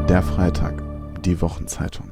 Der Freitag, die Wochenzeitung.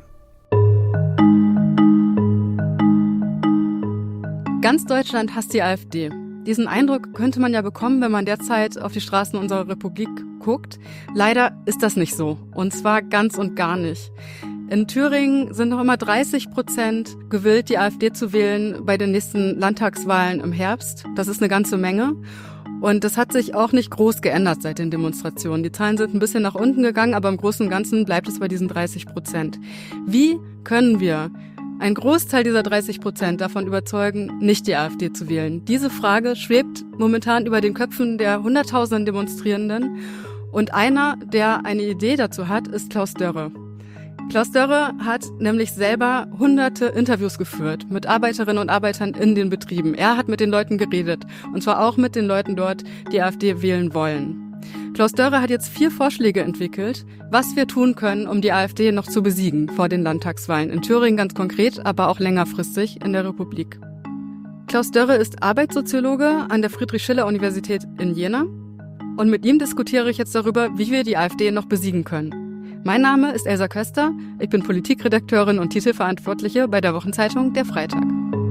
Ganz Deutschland hasst die AfD. Diesen Eindruck könnte man ja bekommen, wenn man derzeit auf die Straßen unserer Republik guckt. Leider ist das nicht so. Und zwar ganz und gar nicht. In Thüringen sind noch immer 30% gewillt, die AfD zu wählen bei den nächsten Landtagswahlen im Herbst. Das ist eine ganze Menge. Und das hat sich auch nicht groß geändert seit den Demonstrationen. Die Zahlen sind ein bisschen nach unten gegangen, aber im Großen und Ganzen bleibt es bei diesen 30%. Wie können wir einen Großteil dieser 30% davon überzeugen, nicht die AfD zu wählen? Diese Frage schwebt momentan über den Köpfen der Hunderttausenden Demonstrierenden. Und einer, der eine Idee dazu hat, ist Klaus Dörre. Klaus Dörre hat nämlich selber hunderte Interviews geführt mit Arbeiterinnen und Arbeitern in den Betrieben. Er hat mit den Leuten geredet, und zwar auch mit den Leuten dort, die AfD wählen wollen. Klaus Dörre hat jetzt 4 Vorschläge entwickelt, was wir tun können, um die AfD noch zu besiegen vor den Landtagswahlen. In Thüringen ganz konkret, aber auch längerfristig in der Republik. Klaus Dörre ist Arbeitssoziologe an der Friedrich-Schiller-Universität in Jena. Und mit ihm diskutiere ich jetzt darüber, wie wir die AfD noch besiegen können. Mein Name ist Elsa Köster, ich bin Politikredakteurin und Titelverantwortliche bei der Wochenzeitung Der Freitag.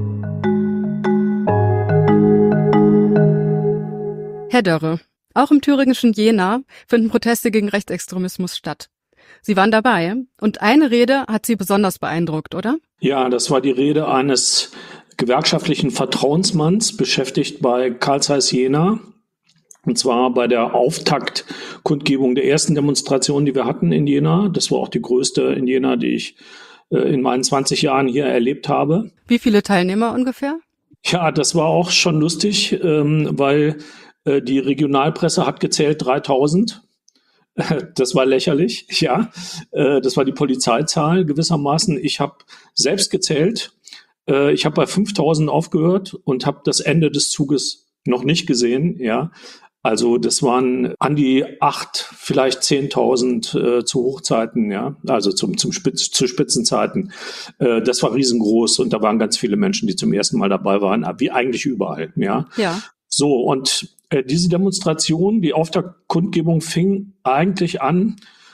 Herr Dörre, auch im thüringischen Jena finden Proteste gegen Rechtsextremismus statt. Sie waren dabei und eine Rede hat Sie besonders beeindruckt, oder? Ja, das war die Rede eines gewerkschaftlichen Vertrauensmanns, beschäftigt bei Carl Zeiss Jena. Und zwar bei der Auftaktkundgebung der ersten Demonstration, die wir hatten in Jena. Das war auch die größte in Jena, die ich in meinen 20 Jahren hier erlebt habe. Wie viele Teilnehmer ungefähr? Ja, das war auch schon lustig, weil die Regionalpresse hat gezählt 3000. Das war lächerlich, ja. Das war die Polizeizahl gewissermaßen. Ich habe selbst gezählt. Ich habe bei 5000 aufgehört und habe das Ende des Zuges noch nicht gesehen, ja. Also das waren an die 8, vielleicht 10.000 zu Hochzeiten, ja, also zu Spitzenzeiten. Das war riesengroß und da waren ganz viele Menschen, die zum ersten Mal dabei waren, wie eigentlich überall, ja. Ja. So, und diese Demonstration, die Auftaktkundgebung fing eigentlich an,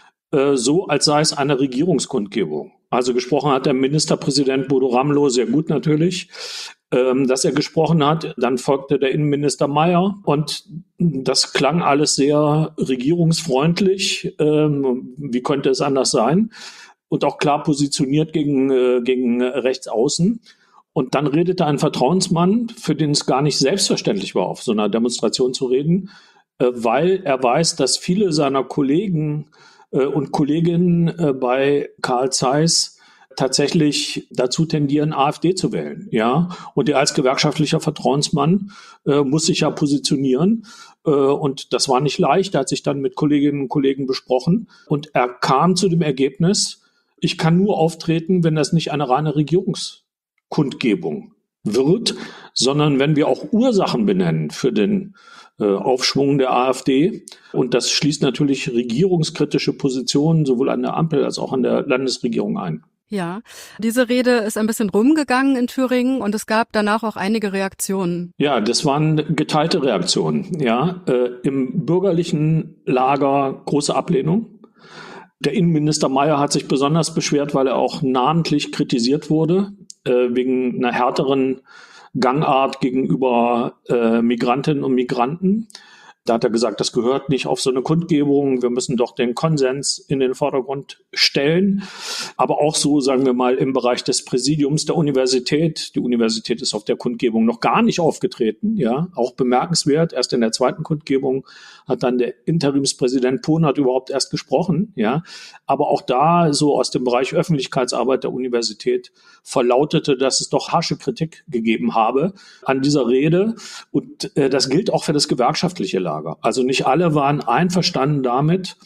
so als sei es eine Regierungskundgebung. Also gesprochen hat der Ministerpräsident Bodo Ramelow, sehr gut natürlich, dass er gesprochen hat. Dann folgte der Innenminister Mayer und das klang alles sehr regierungsfreundlich. Wie könnte es anders sein? Und auch klar positioniert gegen Rechtsaußen. Und dann redete ein Vertrauensmann, für den es gar nicht selbstverständlich war, auf so einer Demonstration zu reden, weil er weiß, dass viele seiner Kollegen und Kolleginnen bei Carl Zeiss tatsächlich dazu tendieren, AfD zu wählen, ja. Und er als gewerkschaftlicher Vertrauensmann muss sich ja positionieren. Und das war nicht leicht. Er hat sich dann mit Kolleginnen und Kollegen besprochen. Und er kam zu dem Ergebnis, ich kann nur auftreten, wenn das nicht eine reine Regierungskundgebung wird, sondern wenn wir auch Ursachen benennen für den Aufschwung der AfD. Und das schließt natürlich regierungskritische Positionen sowohl an der Ampel als auch an der Landesregierung ein. Ja, diese Rede ist ein bisschen rumgegangen in Thüringen und es gab danach auch einige Reaktionen. Ja, das waren geteilte Reaktionen. Ja, im bürgerlichen Lager große Ablehnung. Der Innenminister Mayer hat sich besonders beschwert, weil er auch namentlich kritisiert wurde wegen einer härteren Gangart gegenüber Migrantinnen und Migranten. Da hat er gesagt, das gehört nicht auf so eine Kundgebung. Wir müssen doch den Konsens in den Vordergrund stellen. Aber auch so, sagen wir mal, im Bereich des Präsidiums der Universität. Die Universität ist auf der Kundgebung noch gar nicht aufgetreten. Ja, auch bemerkenswert. Erst in der zweiten Kundgebung hat dann der Interimspräsident Ponert überhaupt erst gesprochen. Ja, aber auch da, so aus dem Bereich Öffentlichkeitsarbeit der Universität, verlautete, dass es doch harsche Kritik gegeben habe an dieser Rede. Und das gilt auch für das gewerkschaftliche Lager. Also nicht alle waren einverstanden damit,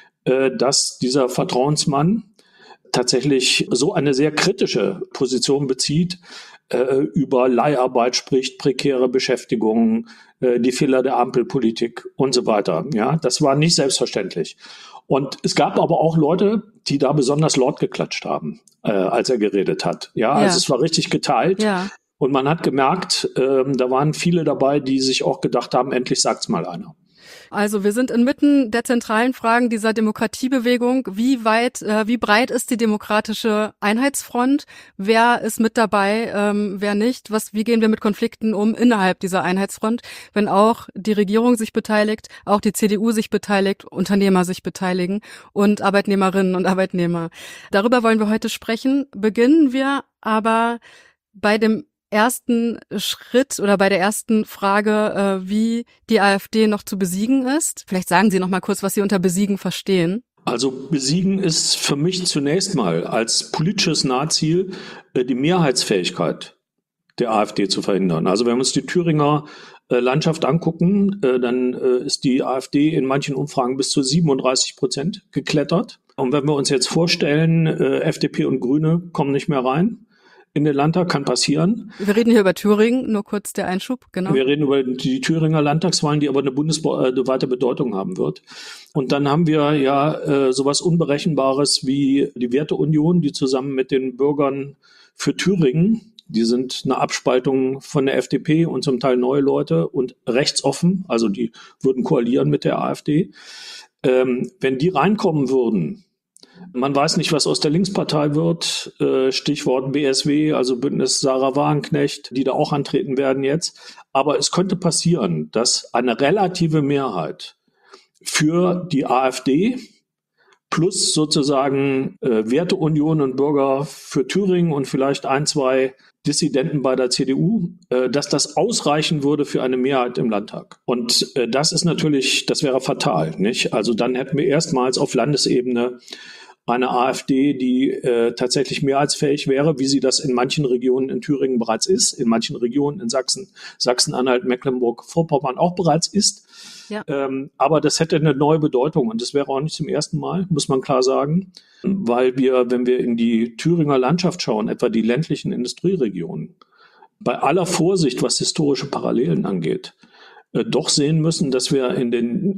dass dieser Vertrauensmann tatsächlich so eine sehr kritische Position bezieht, über Leiharbeit spricht, prekäre Beschäftigung, die Fehler der Ampelpolitik und so weiter. Ja, das war nicht selbstverständlich. Und es gab aber auch Leute, die da besonders laut geklatscht haben, als er geredet hat. Ja, also es war richtig geteilt. Ja. Und man hat gemerkt, da waren viele dabei, die sich auch gedacht haben, endlich sagt's mal einer. Also wir sind inmitten der zentralen Fragen dieser Demokratiebewegung. Wie breit ist die demokratische Einheitsfront? Wer ist mit dabei, wer nicht? Wie gehen wir mit Konflikten um innerhalb dieser Einheitsfront, wenn auch die Regierung sich beteiligt, auch die CDU sich beteiligt, Unternehmer sich beteiligen und Arbeitnehmerinnen und Arbeitnehmer? Darüber wollen wir heute sprechen. Beginnen wir aber bei dem ersten Schritt oder bei der ersten Frage, wie die AfD noch zu besiegen ist. Vielleicht sagen Sie noch mal kurz, was Sie unter besiegen verstehen. Also besiegen ist für mich zunächst mal als politisches Nahziel die Mehrheitsfähigkeit der AfD zu verhindern. Also wenn wir uns die Thüringer Landschaft angucken, dann ist die AfD in manchen Umfragen bis zu 37% geklettert. Und wenn wir uns jetzt vorstellen, FDP und Grüne kommen nicht mehr rein in den Landtag, kann passieren. Wir reden hier über Thüringen, nur kurz der Einschub, genau. Wir reden über die Thüringer Landtagswahlen, die aber eine bundesweite Bedeutung haben wird. Und dann haben wir ja sowas Unberechenbares wie die Werteunion, die zusammen mit den Bürgern für Thüringen, die sind eine Abspaltung von der FDP und zum Teil neue Leute und rechtsoffen, also die würden koalieren mit der AfD. Wenn die reinkommen würden, man weiß nicht, was aus der Linkspartei wird, Stichwort BSW, also Bündnis Sarah Wagenknecht, die da auch antreten werden jetzt. Aber es könnte passieren, dass eine relative Mehrheit für die AfD plus sozusagen Werteunion und Bürger für Thüringen und vielleicht 1, 2 Dissidenten bei der CDU, dass das ausreichen würde für eine Mehrheit im Landtag. Und das wäre fatal, nicht? Also dann hätten wir erstmals auf Landesebene eine AfD, die tatsächlich mehrheitsfähig wäre, wie sie das in manchen Regionen in Thüringen bereits ist, in manchen Regionen in Sachsen-Anhalt, Mecklenburg-Vorpommern auch bereits ist. Ja. Aber das hätte eine neue Bedeutung und das wäre auch nicht zum ersten Mal, muss man klar sagen, weil wenn wir in die Thüringer Landschaft schauen, etwa die ländlichen Industrieregionen, bei aller Vorsicht, was historische Parallelen angeht, doch sehen müssen, dass wir in den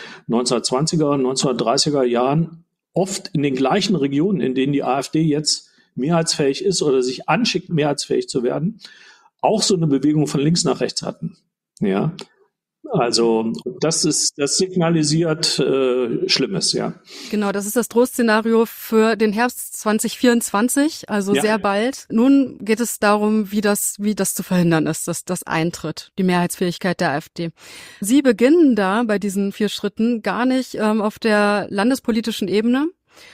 1920er, 1930er Jahren oft in den gleichen Regionen, in denen die AfD jetzt mehrheitsfähig ist oder sich anschickt, mehrheitsfähig zu werden, auch so eine Bewegung von links nach rechts hatten. Ja, also das signalisiert Schlimmes, ja. Genau, das ist das Drohszenario für den Herbst 2024, also ja. Sehr bald. Nun geht es darum, wie das zu verhindern ist, dass das eintritt, die Mehrheitsfähigkeit der AfD. Sie beginnen da bei diesen 4 Schritten gar nicht auf der landespolitischen Ebene,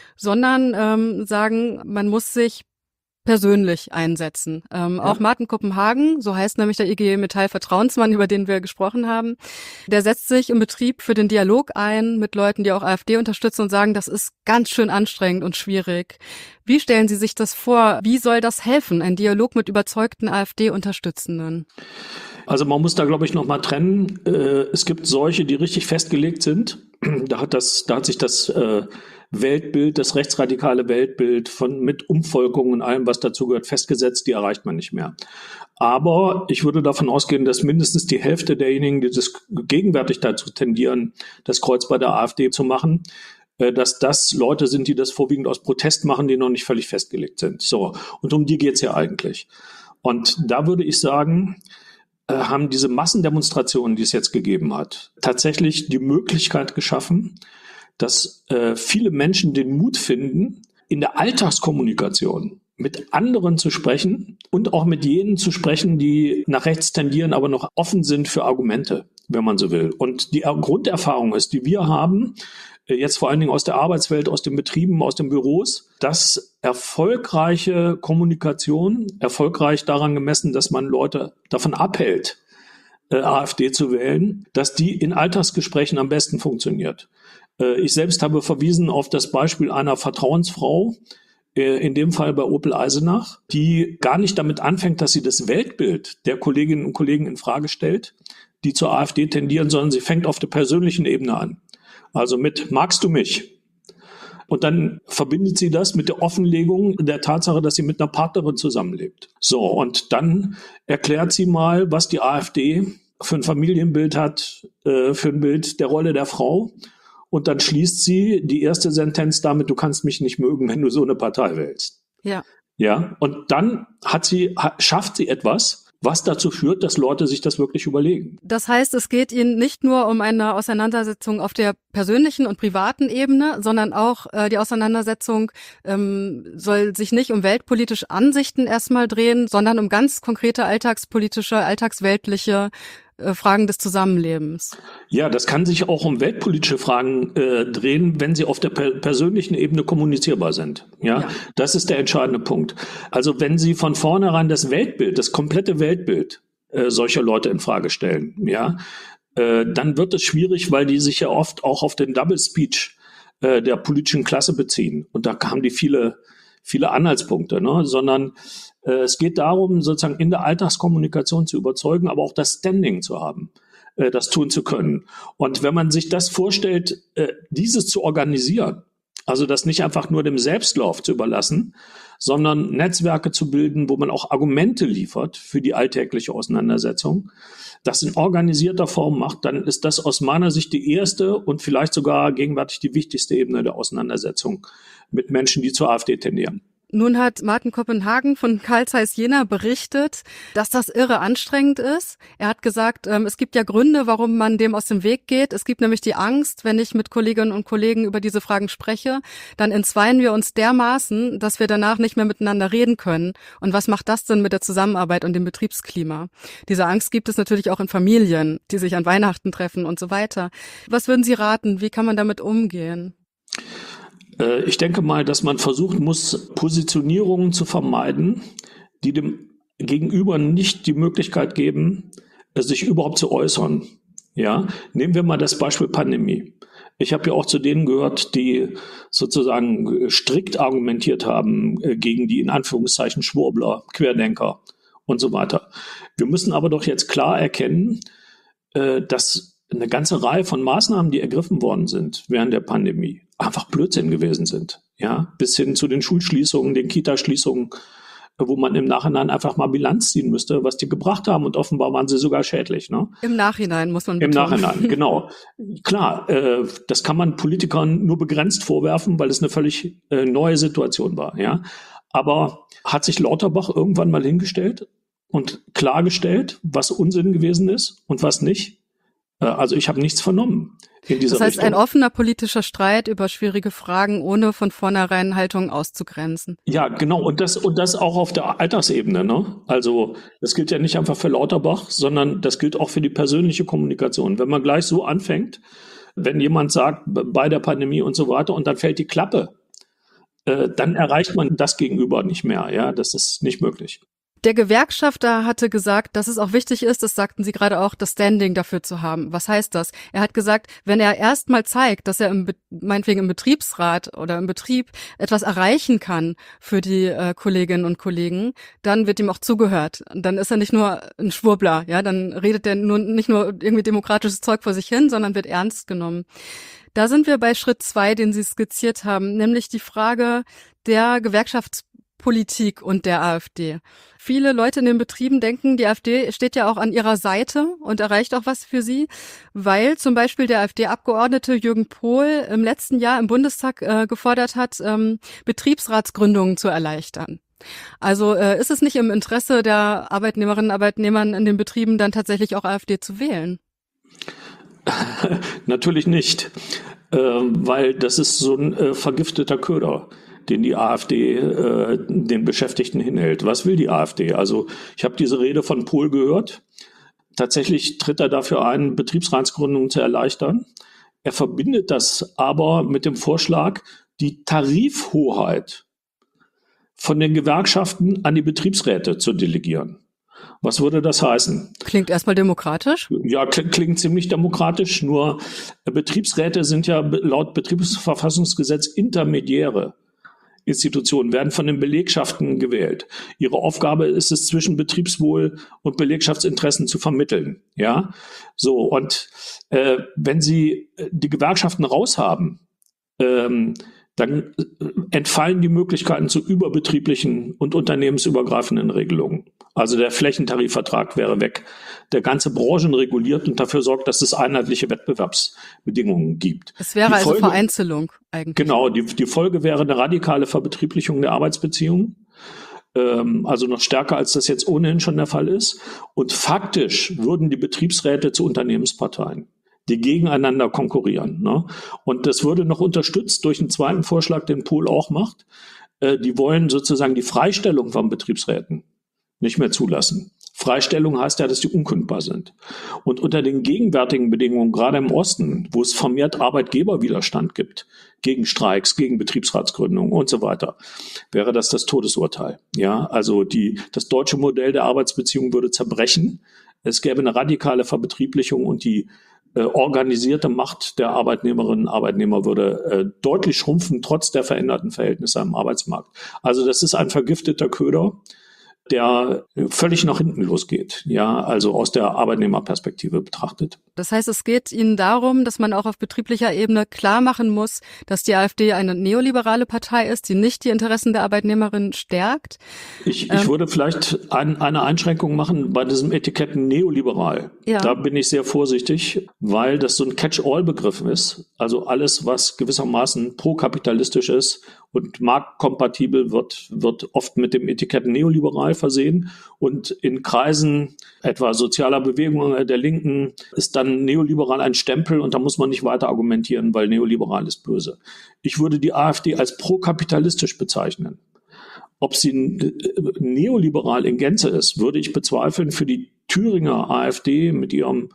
sondern sagen, man muss sich persönlich einsetzen. Auch Martin Kopenhagen, so heißt nämlich der IG Metall Vertrauensmann, über den wir gesprochen haben, der setzt sich im Betrieb für den Dialog ein mit Leuten, die auch AfD unterstützen und sagen, das ist ganz schön anstrengend und schwierig. Wie stellen Sie sich das vor? Wie soll das helfen, ein Dialog mit überzeugten AfD-Unterstützenden? Also man muss da, glaube ich, nochmal trennen. Es gibt solche, die richtig festgelegt sind. Da hat sich das Weltbild, das rechtsradikale Weltbild mit Umvolkung und allem, was dazu gehört, festgesetzt, die erreicht man nicht mehr. Aber ich würde davon ausgehen, dass mindestens die Hälfte derjenigen, die das gegenwärtig dazu tendieren, das Kreuz bei der AfD zu machen, dass das Leute sind, die das vorwiegend aus Protest machen, die noch nicht völlig festgelegt sind. So, und um die geht's ja eigentlich. Und da würde ich sagen, haben diese Massendemonstrationen, die es jetzt gegeben hat, tatsächlich die Möglichkeit geschaffen, dass viele Menschen den Mut finden, in der Alltagskommunikation mit anderen zu sprechen und auch mit jenen zu sprechen, die nach rechts tendieren, aber noch offen sind für Argumente, wenn man so will. Und die Grunderfahrung ist, die wir haben, jetzt vor allen Dingen aus der Arbeitswelt, aus den Betrieben, aus den Büros, dass erfolgreiche Kommunikation, erfolgreich daran gemessen, dass man Leute davon abhält, AfD zu wählen, dass die in Alltagsgesprächen am besten funktioniert. Ich selbst habe verwiesen auf das Beispiel einer Vertrauensfrau, in dem Fall bei Opel Eisenach, die gar nicht damit anfängt, dass sie das Weltbild der Kolleginnen und Kollegen in Frage stellt, die zur AfD tendieren, sondern sie fängt auf der persönlichen Ebene an. Also mit "Magst du mich?" Und dann verbindet sie das mit der Offenlegung der Tatsache, dass sie mit einer Partnerin zusammenlebt. So, und dann erklärt sie mal, was die AfD für ein Familienbild hat, für ein Bild der Rolle der Frau. Und dann schließt sie die erste Sentenz damit: Du kannst mich nicht mögen, wenn du so eine Partei wählst. Ja. Ja. Und dann schafft sie etwas, was dazu führt, dass Leute sich das wirklich überlegen. Das heißt, es geht Ihnen nicht nur um eine Auseinandersetzung auf der persönlichen und privaten Ebene, sondern auch die Auseinandersetzung soll sich nicht um weltpolitische Ansichten erstmal drehen, sondern um ganz konkrete alltagspolitische, alltagsweltliche Fragen des Zusammenlebens. Ja, das kann sich auch um weltpolitische Fragen drehen, wenn sie auf der persönlichen Ebene kommunizierbar sind. Ja, das ist der entscheidende Punkt. Also wenn Sie von vornherein das Weltbild, das komplette Weltbild solcher Leute in Frage stellen, ja, dann wird es schwierig, weil die sich ja oft auch auf den Double Speech der politischen Klasse beziehen. Und da haben die viele Anhaltspunkte, ne? Sondern es geht darum, sozusagen in der Alltagskommunikation zu überzeugen, aber auch das Standing zu haben, das tun zu können. Und wenn man sich das vorstellt, dieses zu organisieren, also das nicht einfach nur dem Selbstlauf zu überlassen, sondern Netzwerke zu bilden, wo man auch Argumente liefert für die alltägliche Auseinandersetzung, das in organisierter Form macht, dann ist das aus meiner Sicht die erste und vielleicht sogar gegenwärtig die wichtigste Ebene der Auseinandersetzung mit Menschen, die zur AfD tendieren. Nun hat Martin Kopenhagen von Carl Zeiss Jena berichtet, dass das irre anstrengend ist. Er hat gesagt, es gibt ja Gründe, warum man dem aus dem Weg geht. Es gibt nämlich die Angst, wenn ich mit Kolleginnen und Kollegen über diese Fragen spreche, dann entzweien wir uns dermaßen, dass wir danach nicht mehr miteinander reden können. Und was macht das denn mit der Zusammenarbeit und dem Betriebsklima? Diese Angst gibt es natürlich auch in Familien, die sich an Weihnachten treffen und so weiter. Was würden Sie raten? Wie kann man damit umgehen? Ich denke mal, dass man versuchen muss, Positionierungen zu vermeiden, die dem Gegenüber nicht die Möglichkeit geben, sich überhaupt zu äußern. Ja, nehmen wir mal das Beispiel Pandemie. Ich habe ja auch zu denen gehört, die sozusagen strikt argumentiert haben gegen die in Anführungszeichen Schwurbler, Querdenker und so weiter. Wir müssen aber doch jetzt klar erkennen, dass eine ganze Reihe von Maßnahmen, die ergriffen worden sind während der Pandemie, einfach Blödsinn gewesen sind. Ja, bis hin zu den Schulschließungen, den Kitaschließungen, wo man im Nachhinein einfach mal Bilanz ziehen müsste, was die gebracht haben. Und offenbar waren sie sogar schädlich. Ne? Im Nachhinein muss man betonen. Im Nachhinein, genau. Klar, das kann man Politikern nur begrenzt vorwerfen, weil es eine völlig neue Situation war. Ja, aber hat sich Lauterbach irgendwann mal hingestellt und klargestellt, was Unsinn gewesen ist und was nicht? Also ich habe nichts vernommen in dieser Richtung. Das heißt, ein offener politischer Streit über schwierige Fragen, ohne von vornherein Haltungen auszugrenzen. Ja, genau. Und das auch auf der Alltagsebene. Ne? Also das gilt ja nicht einfach für Lauterbach, sondern das gilt auch für die persönliche Kommunikation. Wenn man gleich so anfängt, wenn jemand sagt, bei der Pandemie und so weiter, und dann fällt die Klappe, dann erreicht man das Gegenüber nicht mehr. Ja, das ist nicht möglich. Der Gewerkschafter hatte gesagt, dass es auch wichtig ist, das sagten Sie gerade auch, das Standing dafür zu haben. Was heißt das? Er hat gesagt, wenn er erst mal zeigt, dass er meinetwegen im Betriebsrat oder im Betrieb etwas erreichen kann für die Kolleginnen und Kollegen, dann wird ihm auch zugehört. Dann ist er nicht nur ein Schwurbler, ja, dann redet er nicht nur irgendwie demokratisches Zeug vor sich hin, sondern wird ernst genommen. Da sind wir bei Schritt 2, den Sie skizziert haben, nämlich die Frage der Gewerkschaftspolitik und der AfD. Viele Leute in den Betrieben denken, die AfD steht ja auch an ihrer Seite und erreicht auch was für sie, weil zum Beispiel der AfD-Abgeordnete Jürgen Pohl im letzten Jahr im Bundestag gefordert hat, Betriebsratsgründungen zu erleichtern. Also ist es nicht im Interesse der Arbeitnehmerinnen und Arbeitnehmer in den Betrieben dann tatsächlich auch AfD zu wählen? Natürlich nicht, weil das ist so ein vergifteter Köder, den die AfD den Beschäftigten hinhält. Was will die AfD? Also ich habe diese Rede von Pohl gehört. Tatsächlich tritt er dafür ein, Betriebsratsgründungen zu erleichtern. Er verbindet das aber mit dem Vorschlag, die Tarifhoheit von den Gewerkschaften an die Betriebsräte zu delegieren. Was würde das heißen? Klingt erstmal demokratisch. Ja, klingt ziemlich demokratisch, nur Betriebsräte sind ja laut Betriebsverfassungsgesetz intermediäre Institutionen, werden von den Belegschaften gewählt. Ihre Aufgabe ist es, zwischen Betriebswohl und Belegschaftsinteressen zu vermitteln. Ja, so, und wenn Sie die Gewerkschaften raushaben, dann entfallen die Möglichkeiten zu überbetrieblichen und unternehmensübergreifenden Regelungen. Also der Flächentarifvertrag wäre weg, der ganze Branchen reguliert und dafür sorgt, dass es einheitliche Wettbewerbsbedingungen gibt. Es wäre also Vereinzelung eigentlich. Genau, die Folge wäre eine radikale Verbetrieblichung der Arbeitsbeziehungen. also noch stärker, als das jetzt ohnehin schon der Fall ist. Und faktisch würden die Betriebsräte zu Unternehmensparteien, die gegeneinander konkurrieren. Ne? Und das würde noch unterstützt durch einen zweiten Vorschlag, den Pohl auch macht. Die wollen sozusagen die Freistellung von Betriebsräten nicht mehr zulassen. Freistellung heißt ja, dass die unkündbar sind. Und unter den gegenwärtigen Bedingungen, gerade im Osten, wo es vermehrt Arbeitgeberwiderstand gibt, gegen Streiks, gegen Betriebsratsgründungen und so weiter, wäre das Todesurteil. Ja, also das deutsche Modell der Arbeitsbeziehung würde zerbrechen. Es gäbe eine radikale Verbetrieblichung und die organisierte Macht der Arbeitnehmerinnen und Arbeitnehmer würde deutlich schrumpfen, trotz der veränderten Verhältnisse am Arbeitsmarkt. Also das ist ein vergifteter Köder, der völlig nach hinten losgeht, ja, also aus der Arbeitnehmerperspektive betrachtet. Das heißt, es geht Ihnen darum, dass man auch auf betrieblicher Ebene klar machen muss, dass die AfD eine neoliberale Partei ist, die nicht die Interessen der Arbeitnehmerinnen stärkt. Ich würde vielleicht eine Einschränkung machen bei diesem Etiketten neoliberal. Ja. Da bin ich sehr vorsichtig, weil das so ein Catch-all-Begriff ist. Also alles, was gewissermaßen prokapitalistisch ist und marktkompatibel wird oft mit dem Etikett neoliberal versehen. Und in Kreisen etwa sozialer Bewegungen der Linken ist dann neoliberal ein Stempel und da muss man nicht weiter argumentieren, weil neoliberal ist böse. Ich würde die AfD als prokapitalistisch bezeichnen. Ob sie neoliberal in Gänze ist, würde ich bezweifeln. Für die Thüringer AfD mit ihrem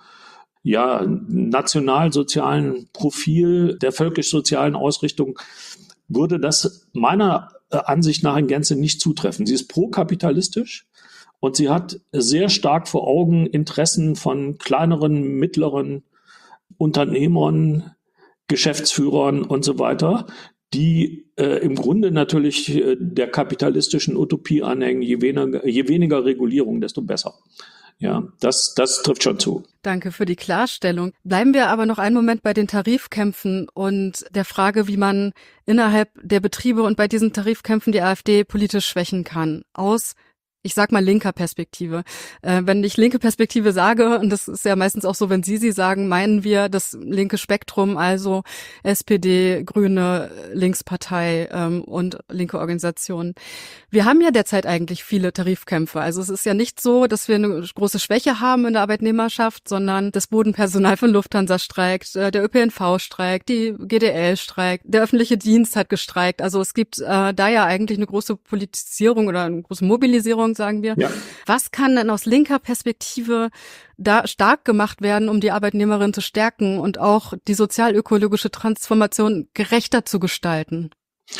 nationalsozialen Profil, der völkisch-sozialen Ausrichtung, würde das meiner Ansicht nach in Gänze nicht zutreffen. Sie ist prokapitalistisch und sie hat sehr stark vor Augen Interessen von kleineren, mittleren Unternehmern, Geschäftsführern und so weiter, die im Grunde natürlich der kapitalistischen Utopie anhängen, je weniger Regulierung, desto besser. Ja, das trifft schon zu. Danke für die Klarstellung. Bleiben wir aber noch einen Moment bei den Tarifkämpfen und der Frage, wie man innerhalb der Betriebe und bei diesen Tarifkämpfen die AfD politisch schwächen kann. Aus, ich sag mal, linker Perspektive. Wenn ich linke Perspektive sage, und das ist ja meistens auch so, wenn Sie sagen, meinen wir das linke Spektrum, also SPD, Grüne, Linkspartei und linke Organisationen. Wir haben ja derzeit eigentlich viele Tarifkämpfe. Also es ist ja nicht so, dass wir eine große Schwäche haben in der Arbeitnehmerschaft, sondern das Bodenpersonal von Lufthansa streikt, der ÖPNV streikt, die GDL streikt, der öffentliche Dienst hat gestreikt. Also es gibt da ja eigentlich eine große Politisierung oder eine große Mobilisierung, sagen wir. Ja. Was kann denn aus linker Perspektive da stark gemacht werden, um die Arbeitnehmerin zu stärken und auch die sozialökologische Transformation gerechter zu gestalten?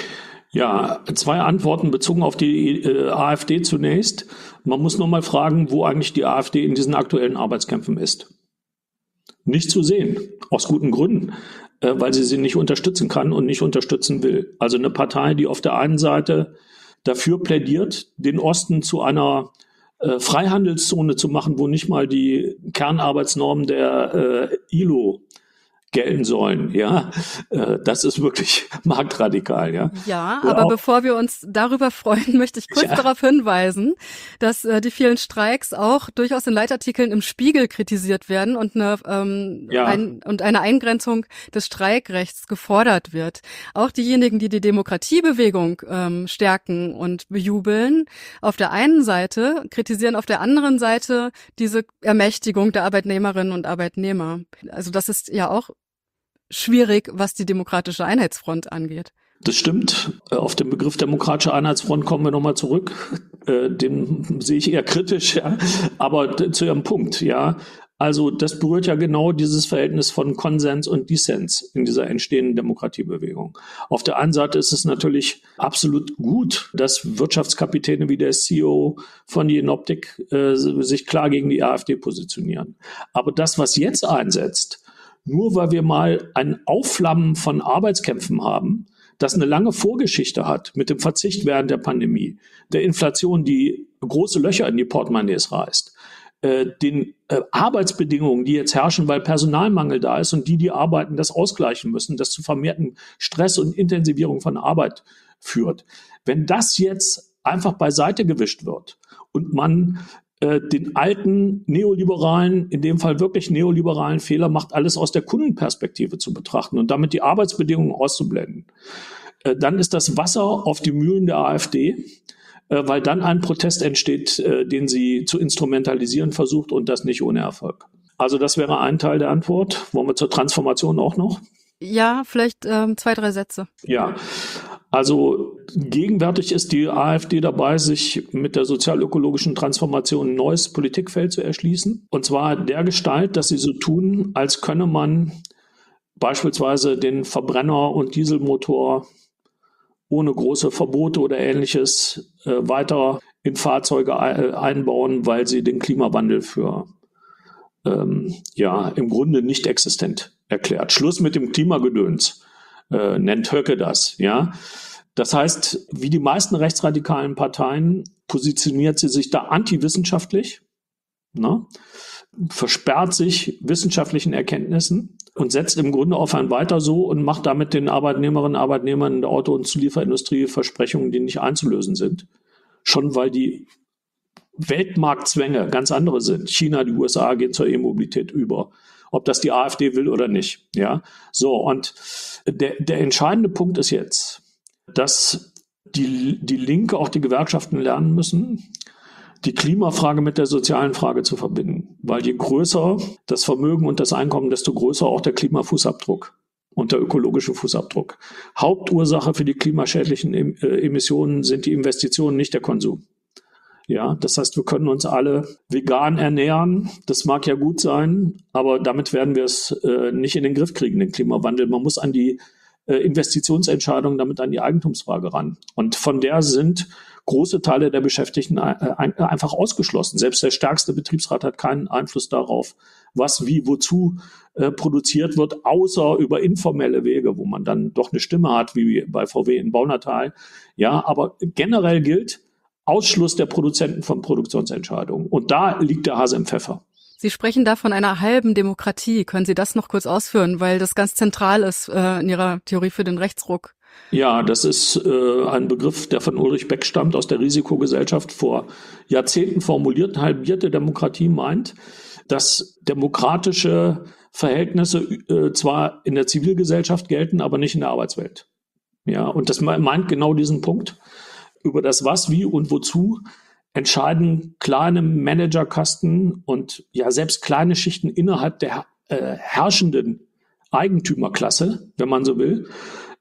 Ja, 2 Antworten bezogen auf die AfD zunächst. Man muss noch mal fragen, wo eigentlich die AfD in diesen aktuellen Arbeitskämpfen ist. Nicht zu sehen, aus guten Gründen, weil sie nicht unterstützen kann und nicht unterstützen will. Also eine Partei, die auf der einen Seite dafür plädiert, den Osten zu einer Freihandelszone zu machen, wo nicht mal die Kernarbeitsnormen der ILO gelten sollen, ja, das ist wirklich marktradikal, ja. Ja, aber bevor wir uns darüber freuen, möchte ich kurz darauf hinweisen, dass die vielen Streiks auch durchaus in Leitartikeln im Spiegel kritisiert werden und eine Eingrenzung des Streikrechts gefordert wird. Auch diejenigen, die die Demokratiebewegung stärken und bejubeln, auf der einen Seite kritisieren auf der anderen Seite diese Ermächtigung der Arbeitnehmerinnen und Arbeitnehmer. Also das ist ja auch schwierig, was die Demokratische Einheitsfront angeht. Das stimmt. Auf den Begriff Demokratische Einheitsfront kommen wir nochmal zurück. Den sehe ich eher kritisch, ja. Aber zu Ihrem Punkt, ja. Also das berührt ja genau dieses Verhältnis von Konsens und Dissens in dieser entstehenden Demokratiebewegung. Auf der einen Seite ist es natürlich absolut gut, dass Wirtschaftskapitäne wie der CEO von Jenoptik sich klar gegen die AfD positionieren. Aber das, was jetzt einsetzt, nur weil wir mal ein Aufflammen von Arbeitskämpfen haben, das eine lange Vorgeschichte hat mit dem Verzicht während der Pandemie, der Inflation, die große Löcher in die Portemonnaies reißt, den Arbeitsbedingungen, die jetzt herrschen, weil Personalmangel da ist und die arbeiten, das ausgleichen müssen, das zu vermehrten Stress und Intensivierung von Arbeit führt. Wenn das jetzt einfach beiseite gewischt wird und man den alten neoliberalen, in dem Fall wirklich neoliberalen Fehler macht, alles aus der Kundenperspektive zu betrachten und damit die Arbeitsbedingungen auszublenden, dann ist das Wasser auf die Mühlen der AfD. weil dann ein Protest entsteht, den sie zu instrumentalisieren versucht und das nicht ohne Erfolg. Also das wäre ein Teil der Antwort. Wollen wir zur Transformation auch noch? Ja, vielleicht 2, 3 Sätze. Ja, also gegenwärtig ist die AfD dabei, sich mit der sozialökologischen Transformation ein neues Politikfeld zu erschließen. Und zwar dergestalt, dass sie so tun, als könne man beispielsweise den Verbrenner- und Dieselmotor ohne große Verbote oder Ähnliches weiter in Fahrzeuge einbauen, weil sie den Klimawandel für im Grunde nicht existent erklärt. Schluss mit dem Klimagedöns, nennt Höcke das. Ja, das heißt, wie die meisten rechtsradikalen Parteien positioniert sie sich da antiwissenschaftlich, ne? Versperrt sich wissenschaftlichen Erkenntnissen und setzt im Grunde auf ein Weiter so und macht damit den Arbeitnehmerinnen und Arbeitnehmern in der Auto- und Zulieferindustrie Versprechungen, die nicht einzulösen sind. Schon weil die Weltmarktzwänge ganz andere sind. China, die USA gehen zur E-Mobilität über. Ob das die AfD will oder nicht. Ja, so. Und der entscheidende Punkt ist jetzt, dass die Linke, auch die Gewerkschaften lernen müssen, die Klimafrage mit der sozialen Frage zu verbinden. Weil je größer das Vermögen und das Einkommen, desto größer auch der Klimafußabdruck und der ökologische Fußabdruck. Hauptursache für die klimaschädlichen Emissionen sind die Investitionen, nicht der Konsum. Ja, das heißt, wir können uns alle vegan ernähren. Das mag ja gut sein, aber damit werden wir es nicht in den Griff kriegen, den Klimawandel. Man muss an die Investitionsentscheidungen, damit an die Eigentumsfrage ran. Und von der sind große Teile der Beschäftigten einfach ausgeschlossen. Selbst der stärkste Betriebsrat hat keinen Einfluss darauf, was wie wozu produziert wird, außer über informelle Wege, wo man dann doch eine Stimme hat, wie bei VW in Baunatal. Ja, aber generell gilt, Ausschluss der Produzenten von Produktionsentscheidungen. Und da liegt der Hase im Pfeffer. Sie sprechen da von einer halben Demokratie. Können Sie das noch kurz ausführen, weil das ganz zentral ist in Ihrer Theorie für den Rechtsruck? Ja, das ist ein Begriff, der von Ulrich Beck stammt, aus der Risikogesellschaft, vor Jahrzehnten formuliert. Halbierte Demokratie meint, dass demokratische Verhältnisse zwar in der Zivilgesellschaft gelten, aber nicht in der Arbeitswelt. Ja, und das meint genau diesen Punkt. Über das Was, Wie und Wozu entscheiden kleine Managerkasten und ja selbst kleine Schichten innerhalb der herrschenden Eigentümerklasse, wenn man so will.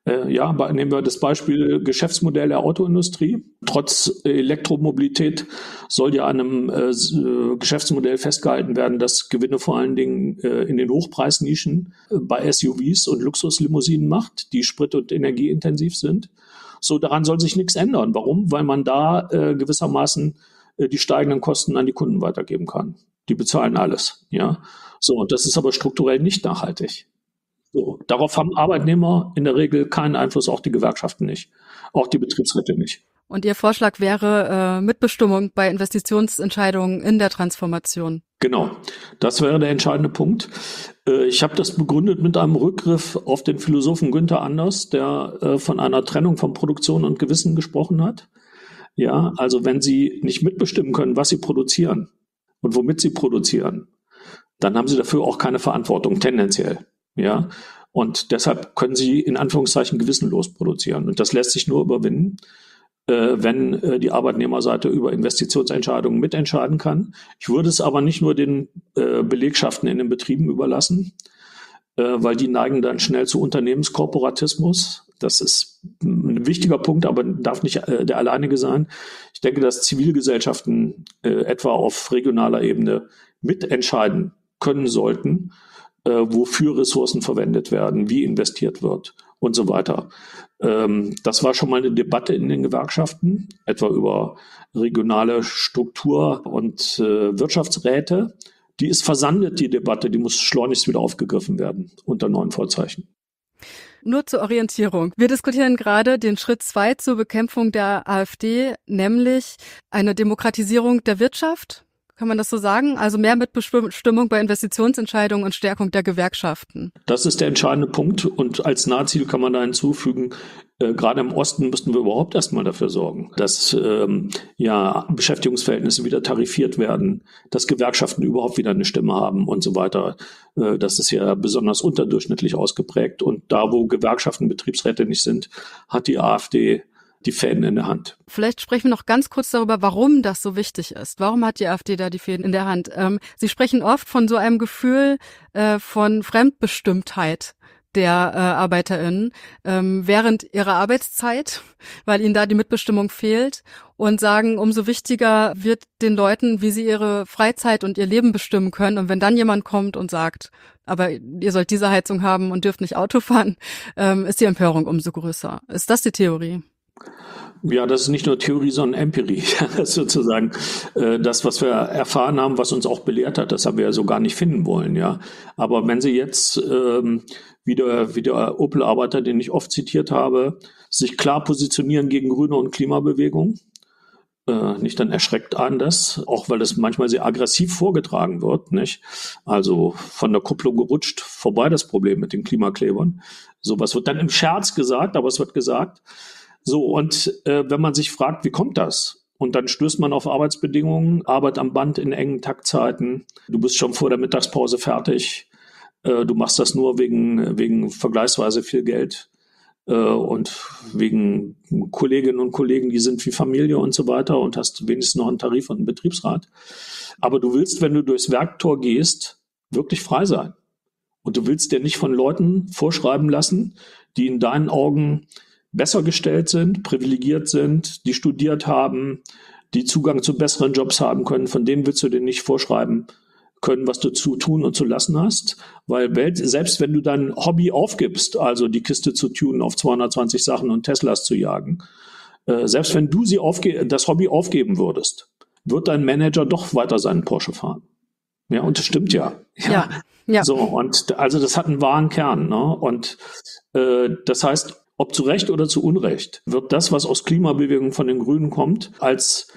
Nehmen wir das Beispiel Geschäftsmodell der Autoindustrie. Trotz Elektromobilität soll ja an einem Geschäftsmodell festgehalten werden, das Gewinne vor allen Dingen in den Hochpreisnischen bei SUVs und Luxuslimousinen macht, die sprit- und energieintensiv sind. So, daran soll sich nichts ändern. Warum? Weil man da gewissermaßen die steigenden Kosten an die Kunden weitergeben kann. Die bezahlen alles. Ja, so, und das ist aber strukturell nicht nachhaltig. So, darauf haben Arbeitnehmer in der Regel keinen Einfluss, auch die Gewerkschaften nicht, auch die Betriebsräte nicht. Und Ihr Vorschlag wäre Mitbestimmung bei Investitionsentscheidungen in der Transformation. Genau, das wäre der entscheidende Punkt. Ich habe das begründet mit einem Rückgriff auf den Philosophen Günther Anders, der von einer Trennung von Produktion und Gewissen gesprochen hat. Ja, also wenn Sie nicht mitbestimmen können, was Sie produzieren und womit Sie produzieren, dann haben Sie dafür auch keine Verantwortung, tendenziell. Ja, und deshalb können Sie in Anführungszeichen gewissenlos produzieren. Und das lässt sich nur überwinden, wenn die Arbeitnehmerseite über Investitionsentscheidungen mitentscheiden kann. Ich würde es aber nicht nur den Belegschaften in den Betrieben überlassen, weil die neigen dann schnell zu Unternehmenskorporatismus. Das ist ein wichtiger Punkt, aber darf nicht der alleinige sein. Ich denke, dass Zivilgesellschaften etwa auf regionaler Ebene mitentscheiden können sollten, wofür Ressourcen verwendet werden, wie investiert wird und so weiter. Das war schon mal eine Debatte in den Gewerkschaften, etwa über regionale Struktur- und Wirtschaftsräte. Die ist versandet, die Debatte, die muss schleunigst wieder aufgegriffen werden unter neuen Vorzeichen. Nur zur Orientierung. Wir diskutieren gerade den Schritt 2 zur Bekämpfung der AfD, nämlich eine Demokratisierung der Wirtschaft. Kann man das so sagen? Also mehr Mitbestimmung bei Investitionsentscheidungen und Stärkung der Gewerkschaften. Das ist der entscheidende Punkt. Und als Nahziel kann man da hinzufügen, gerade im Osten müssten wir überhaupt erstmal dafür sorgen, dass Beschäftigungsverhältnisse wieder tarifiert werden, dass Gewerkschaften überhaupt wieder eine Stimme haben und so weiter. Das ist ja besonders unterdurchschnittlich ausgeprägt. Und da, wo Gewerkschaften, Betriebsräte nicht sind, hat die AfD die Fäden in der Hand. Vielleicht sprechen wir noch ganz kurz darüber, warum das so wichtig ist. Warum hat die AfD da die Fäden in der Hand? Sie sprechen oft von so einem Gefühl von Fremdbestimmtheit der ArbeiterInnen während ihrer Arbeitszeit, weil ihnen da die Mitbestimmung fehlt, und sagen, umso wichtiger wird den Leuten, wie sie ihre Freizeit und ihr Leben bestimmen können. Und wenn dann jemand kommt und sagt, aber ihr sollt diese Heizung haben und dürft nicht Auto fahren, ist die Empörung umso größer. Ist das die Theorie? Ja, das ist nicht nur Theorie, sondern Empirie. Das ist sozusagen das, was wir erfahren haben, was uns auch belehrt hat. Das haben wir ja so gar nicht finden wollen, ja. Aber wenn Sie jetzt wie der Opel-Arbeiter, den ich oft zitiert habe, sich klar positionieren gegen Grüne und Klimabewegung, nicht, dann erschreckt einen das, auch weil das manchmal sehr aggressiv vorgetragen wird, nicht? Also von der Kupplung gerutscht, vorbei das Problem mit den Klimaklebern. Sowas wird dann im Scherz gesagt, aber es wird gesagt. So, und wenn man sich fragt, wie kommt das? Und dann stößt man auf Arbeitsbedingungen, Arbeit am Band in engen Taktzeiten. Du bist schon vor der Mittagspause fertig. Du machst das nur wegen vergleichsweise viel Geld und wegen Kolleginnen und Kollegen, die sind wie Familie und so weiter und hast wenigstens noch einen Tarif und einen Betriebsrat. Aber du willst, wenn du durchs Werktor gehst, wirklich frei sein. Und du willst dir nicht von Leuten vorschreiben lassen, die in deinen Augen besser gestellt sind, privilegiert sind, die studiert haben, die Zugang zu besseren Jobs haben können. Von denen willst du dir nicht vorschreiben können, was du zu tun und zu lassen hast. Weil selbst wenn du dein Hobby aufgibst, also die Kiste zu tunen auf 220 Sachen und Teslas zu jagen, selbst wenn du das Hobby aufgeben würdest, wird dein Manager doch weiter seinen Porsche fahren. Ja, und das stimmt ja. Ja. So, und also das hat einen wahren Kern, ne? Und das heißt, ob zu Recht oder zu Unrecht, wird das, was aus Klimabewegung von den Grünen kommt, als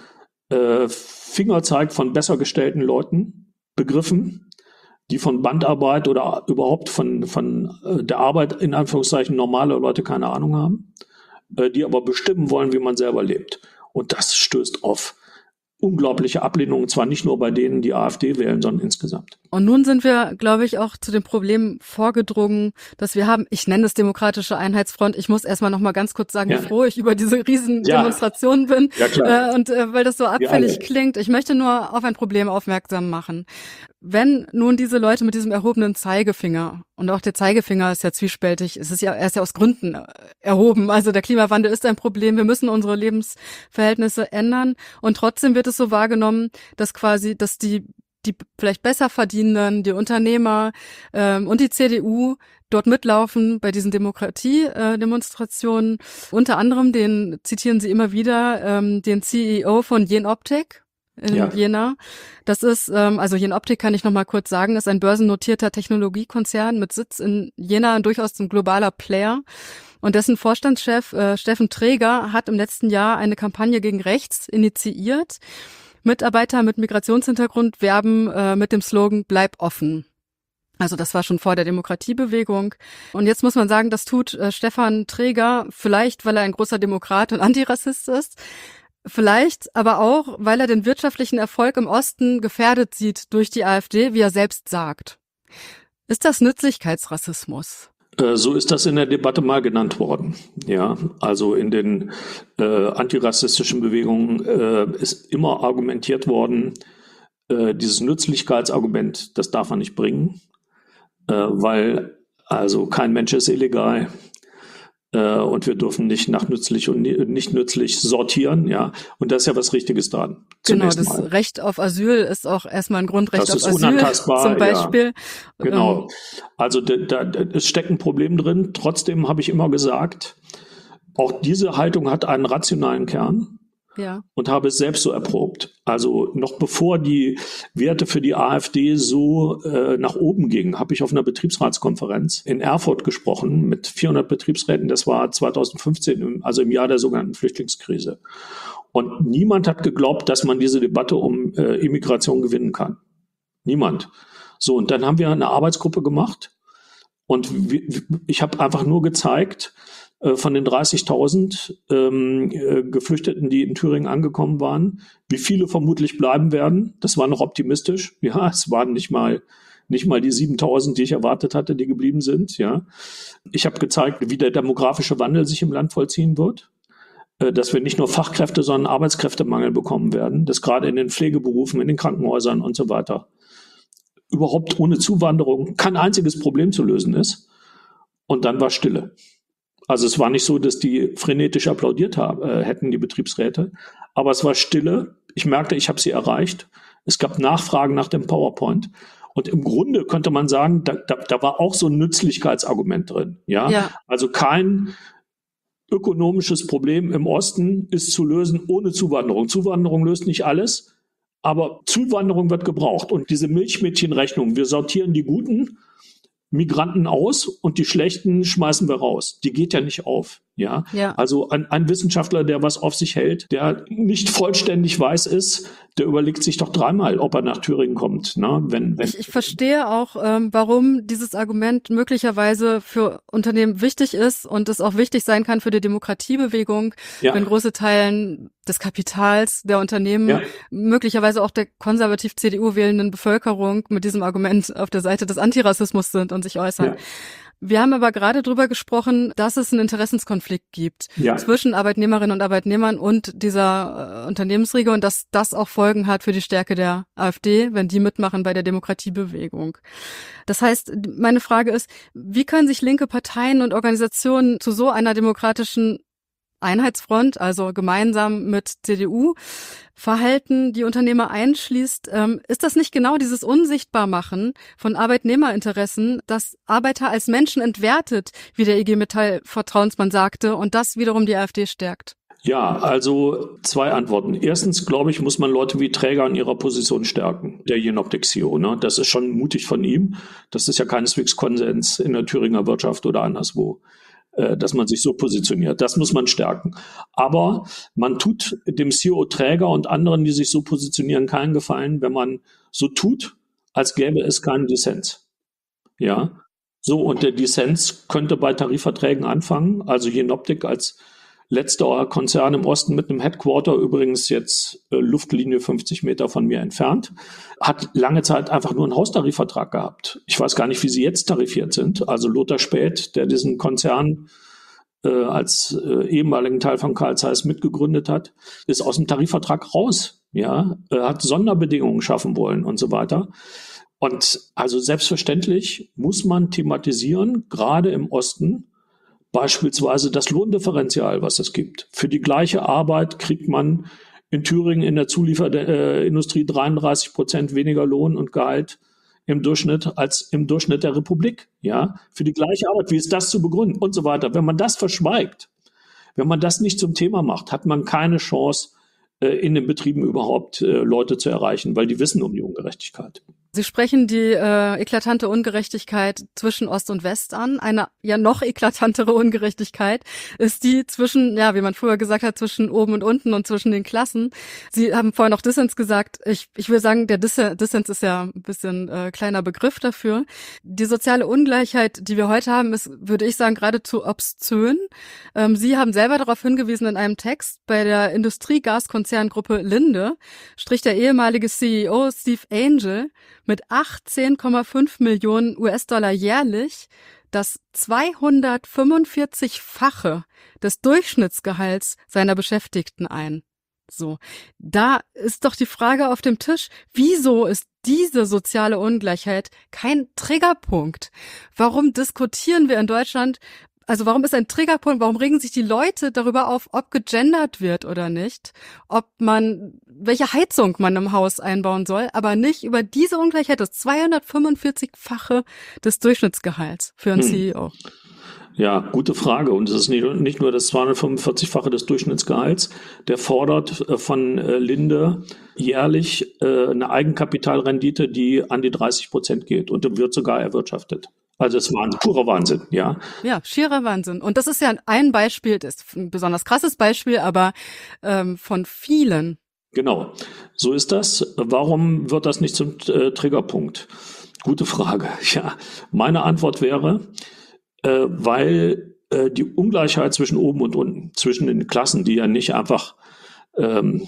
Fingerzeig von besser gestellten Leuten begriffen, die von Bandarbeit oder überhaupt von der Arbeit in Anführungszeichen normaler Leute keine Ahnung haben, die aber bestimmen wollen, wie man selber lebt. Und das stößt auf unglaubliche Ablehnung, zwar nicht nur bei denen, die AfD wählen, sondern insgesamt. Und nun sind wir, glaube ich, auch zu dem Problem vorgedrungen, dass wir haben, ich nenne es Demokratische Einheitsfront, ich muss erstmal noch mal ganz kurz sagen, wie froh ich über diese riesen Demonstrationen bin. Ja, klar. Weil das so abfällig klingt. Ich möchte nur auf ein Problem aufmerksam machen. Wenn nun diese Leute mit diesem erhobenen Zeigefinger, und auch der Zeigefinger ist ja zwiespältig, er ist ja aus Gründen erhoben, also der Klimawandel ist ein Problem, wir müssen unsere Lebensverhältnisse ändern, und trotzdem wird es so wahrgenommen, dass die vielleicht besser verdienenden, die Unternehmer und die CDU dort mitlaufen bei diesen Demokratie-Demonstrationen. Unter anderem, den zitieren sie immer wieder, den CEO von Jenoptik in Jena. Das ist, also Jenoptik kann ich noch mal kurz sagen, ist ein börsennotierter Technologiekonzern mit Sitz in Jena, durchaus ein globaler Player. Und dessen Vorstandschef Steffen Träger hat im letzten Jahr eine Kampagne gegen rechts initiiert. Mitarbeiter mit Migrationshintergrund werben mit dem Slogan "Bleib offen". Also das war schon vor der Demokratiebewegung. Und jetzt muss man sagen, das tut Stefan Träger vielleicht, weil er ein großer Demokrat und Antirassist ist. Vielleicht aber auch, weil er den wirtschaftlichen Erfolg im Osten gefährdet sieht durch die AfD, wie er selbst sagt. Ist das Nützlichkeitsrassismus? So ist das in der Debatte mal genannt worden. Ja, also in den antirassistischen Bewegungen ist immer argumentiert worden, dieses Nützlichkeitsargument, das darf man nicht bringen, weil also kein Mensch ist illegal. Und wir dürfen nicht nach nützlich und nicht nützlich sortieren, ja. Und da ist ja was Richtiges dran. Genau, das Recht auf Asyl ist auch erstmal ein Grundrecht auf Asyl, unantastbar, zum Beispiel. Ja, genau. Also es steckt ein Problem drin. Trotzdem habe ich immer gesagt, auch diese Haltung hat einen rationalen Kern. Ja. Und habe es selbst so erprobt. Also noch bevor die Werte für die AfD so nach oben gingen, habe ich auf einer Betriebsratskonferenz in Erfurt gesprochen mit 400 Betriebsräten. Das war 2015, also im Jahr der sogenannten Flüchtlingskrise. Und niemand hat geglaubt, dass man diese Debatte um Immigration gewinnen kann. Niemand. So, und dann haben wir eine Arbeitsgruppe gemacht. Und ich habe einfach nur gezeigt, von den 30.000 Geflüchteten, die in Thüringen angekommen waren, wie viele vermutlich bleiben werden. Das war noch optimistisch. Ja, es waren nicht mal die 7.000, die ich erwartet hatte, die geblieben sind. Ja, ich habe gezeigt, wie der demografische Wandel sich im Land vollziehen wird. dass wir nicht nur Fachkräfte, sondern Arbeitskräftemangel bekommen werden, dass gerade in den Pflegeberufen, in den Krankenhäusern und so weiter überhaupt ohne Zuwanderung kein einziges Problem zu lösen ist. Und dann war Stille. Also es war nicht so, dass die frenetisch applaudiert hätten, die Betriebsräte, aber es war Stille. Ich merkte, ich habe sie erreicht. Es gab Nachfragen nach dem PowerPoint. Und im Grunde könnte man sagen, da war auch so ein Nützlichkeitsargument drin. Ja? Also kein ökonomisches Problem im Osten ist zu lösen ohne Zuwanderung. Zuwanderung löst nicht alles, aber Zuwanderung wird gebraucht. Und diese Milchmädchenrechnung, wir sortieren die guten Migranten aus und die schlechten schmeißen wir raus. Die geht ja nicht auf. Ja. Also ein Wissenschaftler, der was auf sich hält, der nicht vollständig weiß ist, der überlegt sich doch dreimal, ob er nach Thüringen kommt. Ne? Ich verstehe auch, warum dieses Argument möglicherweise für Unternehmen wichtig ist und es auch wichtig sein kann für die Demokratiebewegung, wenn große Teilen des Kapitals der Unternehmen, möglicherweise auch der konservativ CDU wählenden Bevölkerung mit diesem Argument auf der Seite des Antirassismus sind und sich äußern. Ja. Wir haben aber gerade drüber gesprochen, dass es einen Interessenskonflikt gibt zwischen Arbeitnehmerinnen und Arbeitnehmern und dieser Unternehmensriege und dass das auch Folgen hat für die Stärke der AfD, wenn die mitmachen bei der Demokratiebewegung. Das heißt, meine Frage ist, wie können sich linke Parteien und Organisationen zu so einer demokratischen Einheitsfront, also gemeinsam mit CDU, verhalten, die Unternehmer einschließt? Ist das nicht genau dieses Unsichtbarmachen von Arbeitnehmerinteressen, das Arbeiter als Menschen entwertet, wie der IG Metall Vertrauensmann sagte, und das wiederum die AfD stärkt? Ja, also 2 Antworten. Erstens, glaube ich, muss man Leute wie Träger in ihrer Position stärken. Der Jenoptik-CEO, ne? Das ist schon mutig von ihm. Das ist ja keineswegs Konsens in der Thüringer Wirtschaft oder anderswo, dass man sich so positioniert. Das muss man stärken. Aber man tut dem CEO Träger und anderen, die sich so positionieren, keinen Gefallen, wenn man so tut, als gäbe es keinen Dissens. Ja, so, und der Dissens könnte bei Tarifverträgen anfangen. Also Jenoptik als letzter Konzern im Osten mit einem Headquarter, übrigens jetzt Luftlinie 50 Meter von mir entfernt, hat lange Zeit einfach nur einen Haustarifvertrag gehabt. Ich weiß gar nicht, wie sie jetzt tarifiert sind. Also Lothar Späth, der diesen Konzern als ehemaligen Teil von Carl Zeiss mitgegründet hat, ist aus dem Tarifvertrag raus. Ja, hat Sonderbedingungen schaffen wollen und so weiter. Und also selbstverständlich muss man thematisieren, gerade im Osten, beispielsweise das Lohndifferenzial, was es gibt. Für die gleiche Arbeit kriegt man in Thüringen in der Zulieferindustrie 33% weniger Lohn und Gehalt im Durchschnitt als im Durchschnitt der Republik. Ja, für die gleiche Arbeit. Wie ist das zu begründen? Und so weiter. Wenn man das verschweigt, wenn man das nicht zum Thema macht, hat man keine Chance, in den Betrieben überhaupt Leute zu erreichen, weil die wissen um die Ungerechtigkeit. Sie sprechen die eklatante Ungerechtigkeit zwischen Ost und West an. Eine ja noch eklatantere Ungerechtigkeit ist die zwischen, ja, wie man früher gesagt hat, zwischen oben und unten und zwischen den Klassen. Sie haben vorhin auch Dissens gesagt. Ich würde sagen, der Dissens ist ja ein bisschen kleiner Begriff dafür. Die soziale Ungleichheit, die wir heute haben, ist, würde ich sagen, geradezu obszön. Sie haben selber darauf hingewiesen in einem Text, bei der Industriegaskonzerngruppe Linde strich der ehemalige CEO Steve Angel mit 18,5 Millionen US-Dollar jährlich das 245-fache des Durchschnittsgehalts seiner Beschäftigten ein. So, da ist doch die Frage auf dem Tisch, wieso ist diese soziale Ungleichheit kein Triggerpunkt? Warum diskutieren wir in Deutschland, also warum ist ein Triggerpunkt, warum regen sich die Leute darüber auf, ob gegendert wird oder nicht, welche Heizung man im Haus einbauen soll, aber nicht über diese Ungleichheit, das 245-fache des Durchschnittsgehalts für einen CEO? Ja, gute Frage. Und es ist nicht nur das 245-fache des Durchschnittsgehalts. Der fordert von Linde jährlich eine Eigenkapitalrendite, die an die 30% geht und wird sogar erwirtschaftet. Also es war ein purer Wahnsinn, ja. Ja, schierer Wahnsinn. Und das ist ja ein Beispiel, das ist ein besonders krasses Beispiel, aber von vielen. Genau, so ist das. Warum wird das nicht zum Triggerpunkt? Gute Frage. Ja, meine Antwort wäre, weil die Ungleichheit zwischen oben und unten, zwischen den Klassen, die ja nicht einfach eine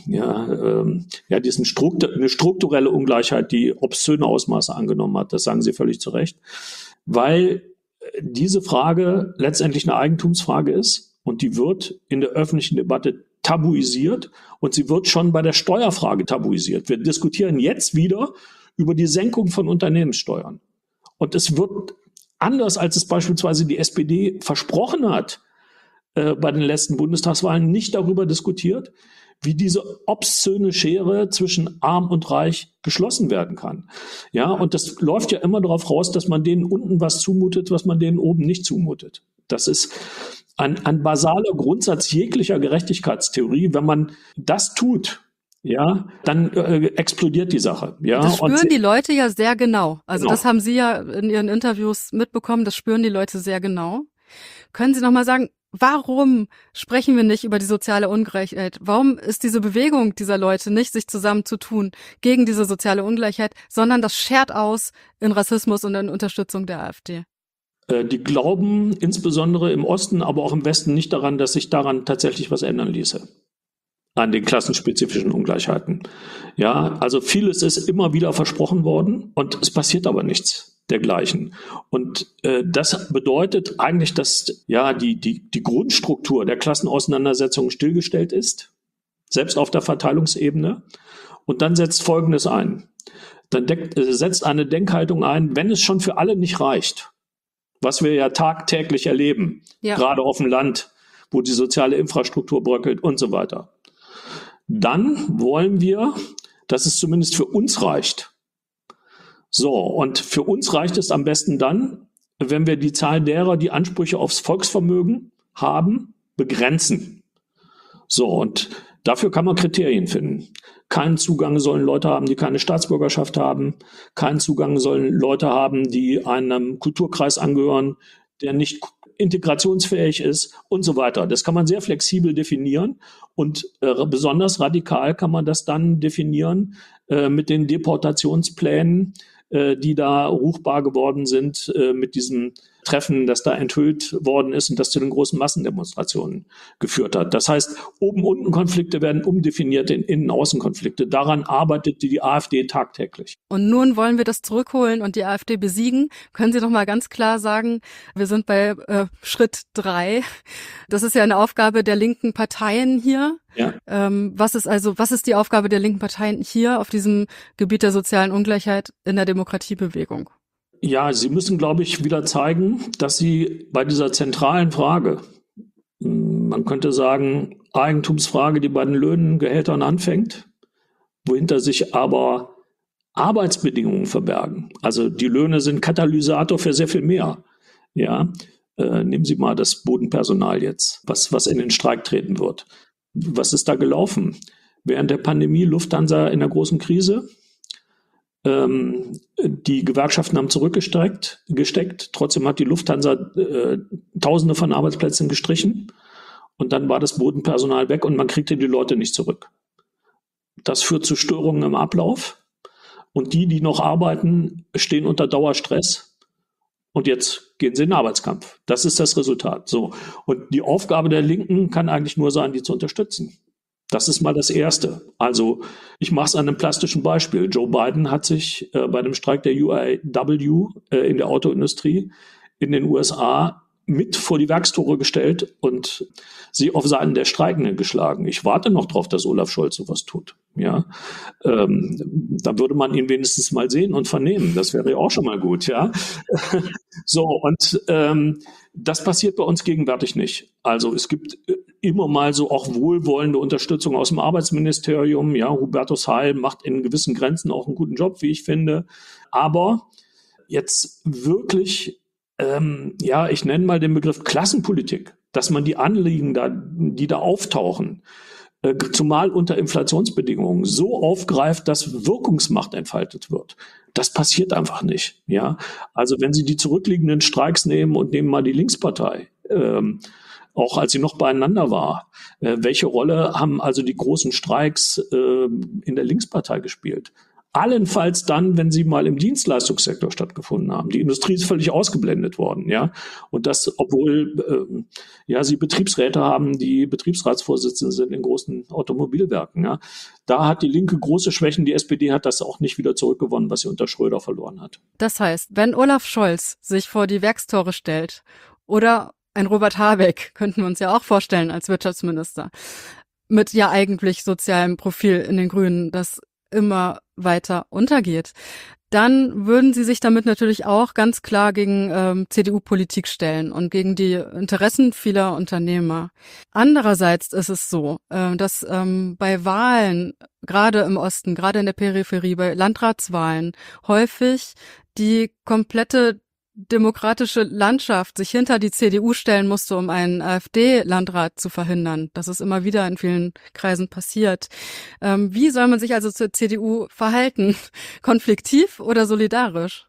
strukturelle Ungleichheit, die obszöne Ausmaße angenommen hat, das sagen Sie völlig zu Recht, weil diese Frage letztendlich eine Eigentumsfrage ist und die wird in der öffentlichen Debatte tabuisiert und sie wird schon bei der Steuerfrage tabuisiert. Wir diskutieren jetzt wieder über die Senkung von Unternehmenssteuern. Und es wird, anders als es beispielsweise die SPD versprochen hat, bei den letzten Bundestagswahlen, nicht darüber diskutiert, wie diese obszöne Schere zwischen Arm und Reich geschlossen werden kann. Ja, und das läuft ja immer darauf raus, dass man denen unten was zumutet, was man denen oben nicht zumutet. Das ist ein basaler Grundsatz jeglicher Gerechtigkeitstheorie. Wenn man das tut, ja, dann explodiert die Sache. Ja, das spüren die Leute ja sehr genau. Also Genau. Das haben Sie ja in Ihren Interviews mitbekommen. Das spüren die Leute sehr genau. Können Sie noch mal sagen, warum sprechen wir nicht über die soziale Ungleichheit? Warum ist diese Bewegung dieser Leute nicht, sich zusammenzutun gegen diese soziale Ungleichheit, sondern das schert aus in Rassismus und in Unterstützung der AfD? Die glauben insbesondere im Osten, aber auch im Westen nicht daran, dass sich daran tatsächlich was ändern ließe. An den klassenspezifischen Ungleichheiten. Ja, also vieles ist immer wieder versprochen worden und es passiert aber nichts dergleichen. Und das bedeutet eigentlich, dass ja die Grundstruktur der Klassenauseinandersetzung stillgestellt ist, selbst auf der Verteilungsebene. Und dann setzt Folgendes ein. Dann setzt eine Denkhaltung ein, wenn es schon für alle nicht reicht, was wir ja tagtäglich erleben, gerade auf dem Land, wo die soziale Infrastruktur bröckelt und so weiter. Dann wollen wir, dass es zumindest für uns reicht. So, und für uns reicht es am besten dann, wenn wir die Zahl derer, die Ansprüche aufs Volksvermögen haben, begrenzen. So, und dafür kann man Kriterien finden. Keinen Zugang sollen Leute haben, die keine Staatsbürgerschaft haben. Keinen Zugang sollen Leute haben, die einem Kulturkreis angehören, der nicht integrationsfähig ist und so weiter. Das kann man sehr flexibel definieren und besonders radikal kann man das dann definieren mit den Deportationsplänen, die da ruchbar geworden sind mit diesem Treffen, das da enthüllt worden ist und das zu den großen Massendemonstrationen geführt hat. Das heißt, Oben-Unten-Konflikte werden umdefiniert in Innen-Außen-Konflikte. Daran arbeitet die AfD tagtäglich. Und nun wollen wir das zurückholen und die AfD besiegen. Können Sie noch mal ganz klar sagen, wir sind bei Schritt 3. Das ist ja eine Aufgabe der linken Parteien hier. Ja. Was ist die Aufgabe der linken Parteien hier auf diesem Gebiet der sozialen Ungleichheit in der Demokratiebewegung? Ja, sie müssen, glaube ich, wieder zeigen, dass sie bei dieser zentralen Frage, man könnte sagen, Eigentumsfrage, die bei den Löhnen, Gehältern anfängt, wohinter sich aber Arbeitsbedingungen verbergen. Also die Löhne sind Katalysator für sehr viel mehr. Ja, nehmen Sie mal das Bodenpersonal jetzt, was in den Streik treten wird. Was ist da gelaufen? Während der Pandemie Lufthansa in der großen Krise. Die Gewerkschaften haben zurückgesteckt. Trotzdem hat die Lufthansa Tausende von Arbeitsplätzen gestrichen. Und dann war das Bodenpersonal weg und man kriegte die Leute nicht zurück. Das führt zu Störungen im Ablauf. Und die noch arbeiten, stehen unter Dauerstress. Und jetzt gehen sie in den Arbeitskampf. Das ist das Resultat. So. Und die Aufgabe der Linken kann eigentlich nur sein, die zu unterstützen. Das ist mal das Erste. Also ich mache es an einem plastischen Beispiel. Joe Biden hat sich bei dem Streik der UAW in der Autoindustrie in den USA mit vor die Werkstore gestellt und sie auf Seiten der Streikenden geschlagen. Ich warte noch drauf, dass Olaf Scholz sowas tut. Ja, dann würde man ihn wenigstens mal sehen und vernehmen. Das wäre ja auch schon mal gut. Ja, so und das passiert bei uns gegenwärtig nicht. Also es gibt immer mal so auch wohlwollende Unterstützung aus dem Arbeitsministerium. Ja, Hubertus Heil macht in gewissen Grenzen auch einen guten Job, wie ich finde. Aber jetzt wirklich ich nenne mal den Begriff Klassenpolitik, dass man die Anliegen, die da auftauchen, zumal unter Inflationsbedingungen, so aufgreift, dass Wirkungsmacht entfaltet wird. Das passiert einfach nicht. Ja, also wenn Sie die zurückliegenden Streiks nehmen und nehmen mal die Linkspartei, auch als sie noch beieinander war, welche Rolle haben also die großen Streiks in der Linkspartei gespielt? Allenfalls dann, wenn sie mal im Dienstleistungssektor stattgefunden haben. Die Industrie ist völlig ausgeblendet worden, ja. Und das, obwohl sie Betriebsräte haben, die Betriebsratsvorsitzende sind in großen Automobilwerken, ja. Da hat die Linke große Schwächen. Die SPD hat das auch nicht wieder zurückgewonnen, was sie unter Schröder verloren hat. Das heißt, wenn Olaf Scholz sich vor die Werkstore stellt oder ein Robert Habeck könnten wir uns ja auch vorstellen als Wirtschaftsminister mit ja eigentlich sozialem Profil in den Grünen, das immer weiter untergeht. Dann würden sie sich damit natürlich auch ganz klar gegen CDU-Politik stellen und gegen die Interessen vieler Unternehmer. Andererseits ist es so, dass bei Wahlen, gerade im Osten, gerade in der Peripherie, bei Landratswahlen häufig die komplette demokratische Landschaft sich hinter die CDU stellen musste, um einen AfD-Landrat zu verhindern. Das ist immer wieder in vielen Kreisen passiert. Wie soll man sich also zur CDU verhalten? Konfliktiv oder solidarisch?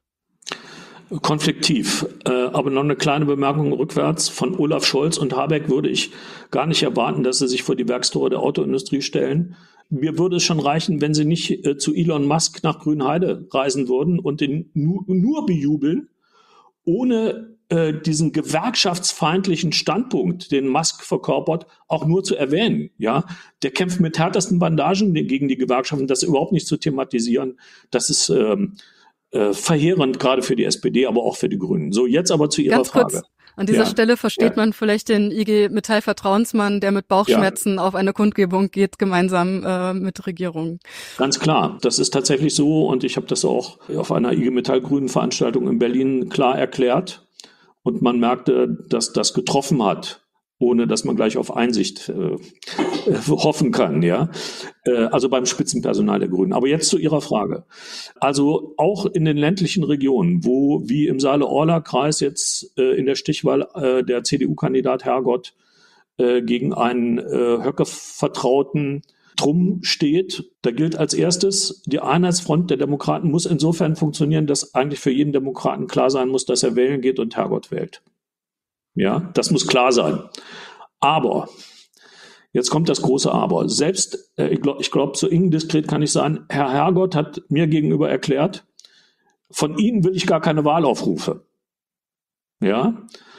Konfliktiv. Aber noch eine kleine Bemerkung rückwärts. Von Olaf Scholz und Habeck würde ich gar nicht erwarten, dass sie sich vor die Werkstore der Autoindustrie stellen. Mir würde es schon reichen, wenn sie nicht zu Elon Musk nach Grünheide reisen würden und den nur bejubeln, ohne diesen gewerkschaftsfeindlichen Standpunkt, den Musk verkörpert, auch nur zu erwähnen. Ja, der kämpft mit härtesten Bandagen gegen die Gewerkschaften, das überhaupt nicht zu thematisieren. Das ist verheerend, gerade für die SPD, aber auch für die Grünen. So, jetzt aber zu Ihrer Frage. Kurz. An dieser Stelle versteht man vielleicht den IG Metall-Vertrauensmann, der mit Bauchschmerzen auf eine Kundgebung geht, gemeinsam mit Regierungen. Ganz klar, das ist tatsächlich so und ich habe das auch auf einer IG Metall-Grünen-Veranstaltung in Berlin klar erklärt und man merkte, dass das getroffen hat, ohne dass man gleich auf Einsicht hoffen kann, ja. Also beim Spitzenpersonal der Grünen. Aber jetzt zu Ihrer Frage. Also auch in den ländlichen Regionen, wo wie im Saale-Orla-Kreis jetzt in der Stichwahl der CDU-Kandidat Hergott gegen einen Höcke-Vertrauten Trumm steht, da gilt als erstes, die Einheitsfront der Demokraten muss insofern funktionieren, dass eigentlich für jeden Demokraten klar sein muss, dass er wählen geht und Hergott wählt. Ja, das muss klar sein. Aber, jetzt kommt das große Aber. Selbst, ich glaube, so indiskret kann ich sagen, Herr Hergott hat mir gegenüber erklärt, von Ihnen will ich gar keine Wahlaufrufe. Ja,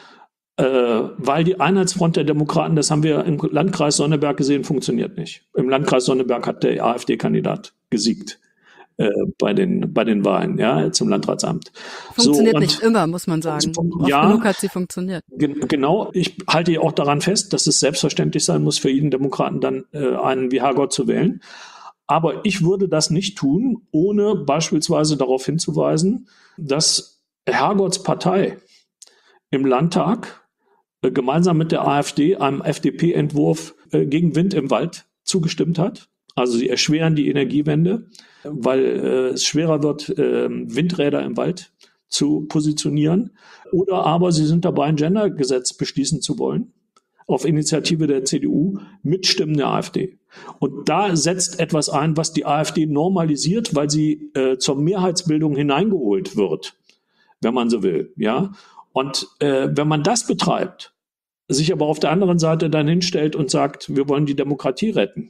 weil die Einheitsfront der Demokraten, das haben wir im Landkreis Sonneberg gesehen, funktioniert nicht. Im Landkreis Sonneberg hat der AfD-Kandidat gesiegt. Bei den Wahlen, ja, zum Landratsamt. Funktioniert so, nicht immer, muss man sagen. Oft genug hat sie funktioniert. Genau, ich halte ja auch daran fest, dass es selbstverständlich sein muss, für jeden Demokraten dann einen wie Hergott zu wählen. Aber ich würde das nicht tun, ohne beispielsweise darauf hinzuweisen, dass Hergotts Partei im Landtag gemeinsam mit der AfD einem FDP-Entwurf gegen Wind im Wald zugestimmt hat. Also sie erschweren die Energiewende, weil es schwerer wird, Windräder im Wald zu positionieren. Oder aber sie sind dabei, ein Gendergesetz beschließen zu wollen, auf Initiative der CDU mit Stimmen der AfD. Und da setzt etwas ein, was die AfD normalisiert, weil sie zur Mehrheitsbildung hineingeholt wird, wenn man so will. Ja? Und wenn man das betreibt, sich aber auf der anderen Seite dann hinstellt und sagt, wir wollen die Demokratie retten,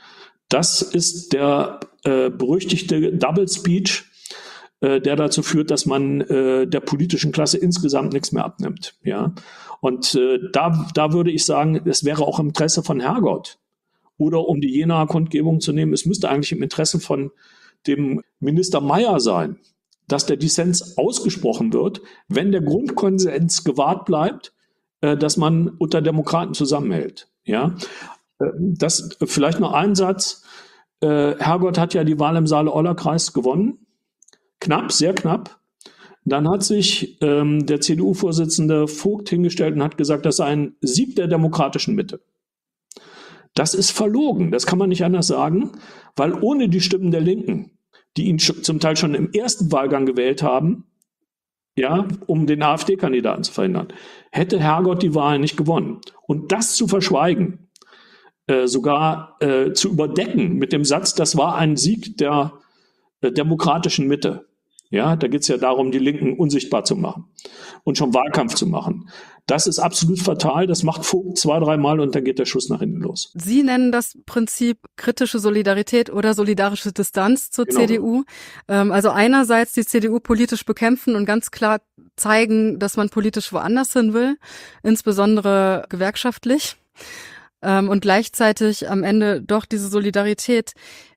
das ist der berüchtigte Double Speech, der dazu führt, dass man der politischen Klasse insgesamt nichts mehr abnimmt. Ja? Und da würde ich sagen, es wäre auch im Interesse von Hergott oder um die Jenaer Kundgebung zu nehmen, es müsste eigentlich im Interesse von dem Minister Mayer sein, dass der Dissens ausgesprochen wird, wenn der Grundkonsens gewahrt bleibt, dass man unter Demokraten zusammenhält. Ja? Das vielleicht noch ein Satz. Hergott hat ja die Wahl im Saale-Orla-Kreis gewonnen. Knapp, sehr knapp. Dann hat sich der CDU-Vorsitzende Vogt hingestellt und hat gesagt, das sei ein Sieg der demokratischen Mitte. Das ist verlogen, das kann man nicht anders sagen, weil ohne die Stimmen der Linken, die ihn zum Teil schon im ersten Wahlgang gewählt haben, ja, um den AfD-Kandidaten zu verhindern, hätte Hergott die Wahl nicht gewonnen. Und das zu verschweigen, sogar zu überdecken mit dem Satz, das war ein Sieg der demokratischen Mitte. Ja, da geht es ja darum, die Linken unsichtbar zu machen und schon Wahlkampf zu machen. Das ist absolut fatal. Das macht Vogt 2-3 Mal und dann geht der Schuss nach hinten los. Sie nennen das Prinzip kritische Solidarität oder solidarische Distanz zur CDU. Also einerseits die CDU politisch bekämpfen und ganz klar zeigen, dass man politisch woanders hin will, insbesondere gewerkschaftlich. Und gleichzeitig am Ende doch diese Solidarität.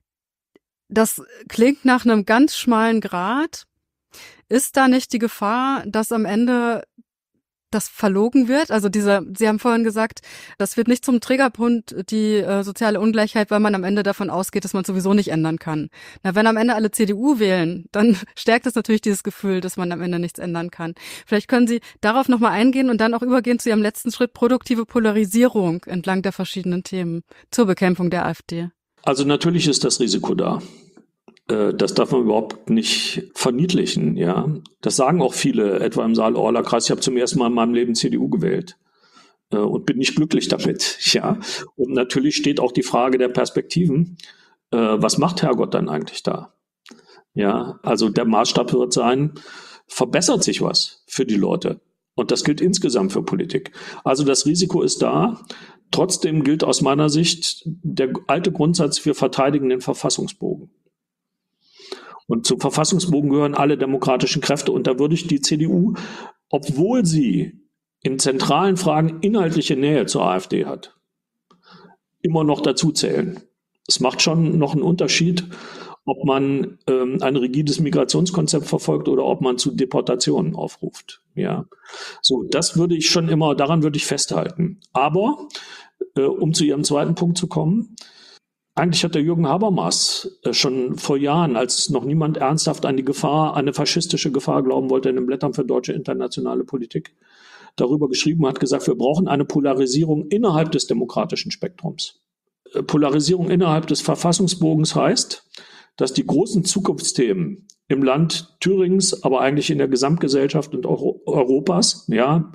Das klingt nach einem ganz schmalen Grat. Ist da nicht die Gefahr, dass am Ende das verlogen wird? Also Sie haben vorhin gesagt, das wird nicht zum Triggerpunkt, die soziale Ungleichheit, weil man am Ende davon ausgeht, dass man sowieso nicht ändern kann. Na, wenn am Ende alle CDU wählen, dann stärkt das natürlich dieses Gefühl, dass man am Ende nichts ändern kann. Vielleicht können Sie darauf nochmal eingehen und dann auch übergehen zu Ihrem letzten Schritt, produktive Polarisierung entlang der verschiedenen Themen zur Bekämpfung der AfD. Also natürlich ist das Risiko da. Das darf man überhaupt nicht verniedlichen, ja. Das sagen auch viele, etwa im Saale-Orla-Kreis. Ich habe zum ersten Mal in meinem Leben CDU gewählt und bin nicht glücklich damit, ja. Und natürlich steht auch die Frage der Perspektiven. Was macht Herrgott dann eigentlich da? Ja, also der Maßstab wird sein, verbessert sich was für die Leute? Und das gilt insgesamt für Politik. Also das Risiko ist da. Trotzdem gilt aus meiner Sicht der alte Grundsatz, wir verteidigen den Verfassungsbogen. Und zum Verfassungsbogen gehören alle demokratischen Kräfte. Und da würde ich die CDU, obwohl sie in zentralen Fragen inhaltliche Nähe zur AfD hat, immer noch dazu zählen. Es macht schon noch einen Unterschied, ob man ein rigides Migrationskonzept verfolgt oder ob man zu Deportationen aufruft. Ja, so, das würde ich schon immer, daran würde ich festhalten. Aber, um zu Ihrem zweiten Punkt zu kommen, eigentlich hat der Jürgen Habermas schon vor Jahren, als noch niemand ernsthaft an die Gefahr, eine faschistische Gefahr glauben wollte, in den Blättern für deutsche internationale Politik darüber geschrieben, hat gesagt, wir brauchen eine Polarisierung innerhalb des demokratischen Spektrums. Polarisierung innerhalb des Verfassungsbogens heißt, dass die großen Zukunftsthemen im Land Thürings, aber eigentlich in der Gesamtgesellschaft und auch Europas, ja,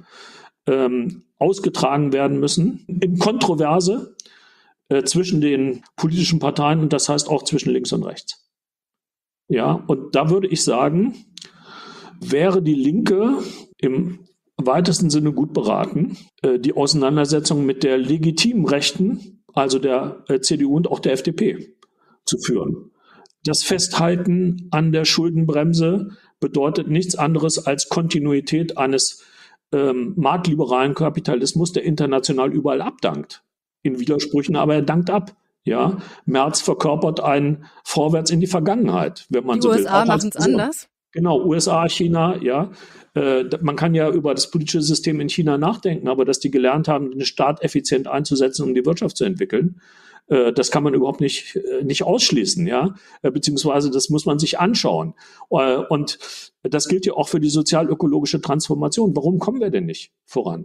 ausgetragen werden müssen in Kontroverse zwischen den politischen Parteien und das heißt auch zwischen links und rechts. Ja, und da würde ich sagen, wäre die Linke im weitesten Sinne gut beraten, die Auseinandersetzung mit der legitimen Rechten, also der CDU und auch der FDP, zu führen. Das Festhalten an der Schuldenbremse bedeutet nichts anderes als Kontinuität eines marktliberalen Kapitalismus, der international überall abdankt. In Widersprüchen, aber er dankt ab. Ja, Merz verkörpert ein Vorwärts in die Vergangenheit, wenn man so will. Die USA machen es anders? Genau, USA, China, ja. Man kann ja über das politische System in China nachdenken, aber dass die gelernt haben, den Staat effizient einzusetzen, um die Wirtschaft zu entwickeln, das kann man überhaupt nicht ausschließen, ja. Beziehungsweise das muss man sich anschauen. Und das gilt ja auch für die sozial-ökologische Transformation. Warum kommen wir denn nicht voran?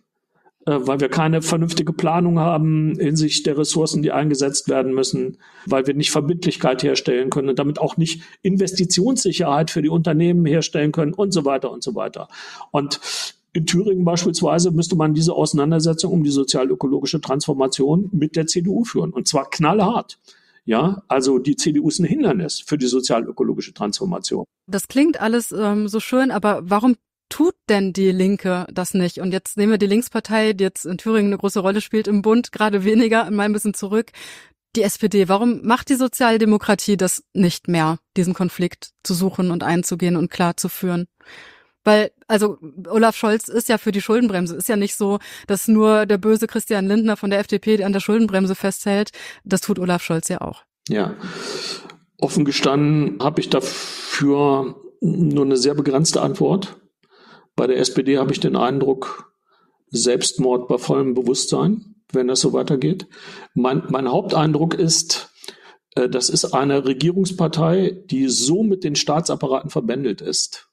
Weil wir keine vernünftige Planung haben hinsichtlich der Ressourcen, die eingesetzt werden müssen, weil wir nicht Verbindlichkeit herstellen können und damit auch nicht Investitionssicherheit für die Unternehmen herstellen können und so weiter und so weiter. Und in Thüringen beispielsweise müsste man diese Auseinandersetzung um die sozial-ökologische Transformation mit der CDU führen, und zwar knallhart. Ja, also die CDU ist ein Hindernis für die sozial-ökologische Transformation. Das klingt alles so schön, aber warum tut denn die Linke das nicht? Und jetzt nehmen wir die Linkspartei, die jetzt in Thüringen eine große Rolle spielt, im Bund gerade weniger, mal ein bisschen zurück. Die SPD, warum macht die Sozialdemokratie das nicht mehr, diesen Konflikt zu suchen und einzugehen und klar zu führen? Weil, also Olaf Scholz ist ja für die Schuldenbremse. Ist ja nicht so, dass nur der böse Christian Lindner von der FDP an der Schuldenbremse festhält. Das tut Olaf Scholz ja auch. Ja, offen gestanden habe ich dafür nur eine sehr begrenzte Antwort. Bei der SPD habe ich den Eindruck, Selbstmord bei vollem Bewusstsein, wenn das so weitergeht. Mein Haupteindruck ist, das ist eine Regierungspartei, die so mit den Staatsapparaten verbändelt ist,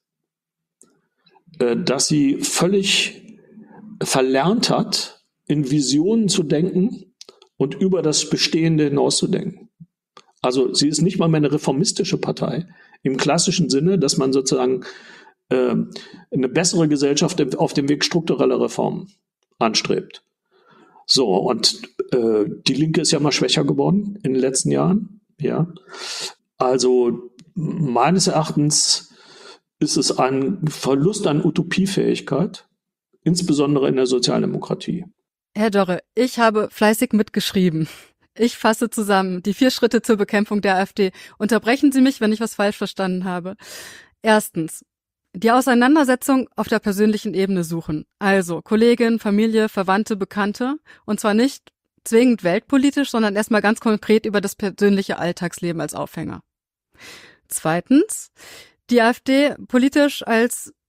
dass sie völlig verlernt hat, in Visionen zu denken und über das Bestehende hinauszudenken. Also sie ist nicht mal mehr eine reformistische Partei im klassischen Sinne, dass man sozusagen eine bessere Gesellschaft auf dem Weg struktureller Reformen anstrebt. So, und die Linke ist ja mal schwächer geworden in den letzten Jahren. Ja, also meines Erachtens ist es ein Verlust an Utopiefähigkeit, insbesondere in der Sozialdemokratie. Herr Dörre, ich habe fleißig mitgeschrieben. Ich fasse zusammen die 4 Schritte zur Bekämpfung der AfD. Unterbrechen Sie mich, wenn ich was falsch verstanden habe. Erstens, die Auseinandersetzung auf der persönlichen Ebene suchen. Also Kollegin, Familie, Verwandte, Bekannte. Und zwar nicht zwingend weltpolitisch, sondern erstmal ganz konkret über das persönliche Alltagsleben als Aufhänger. Zweitens, die AfD politisch als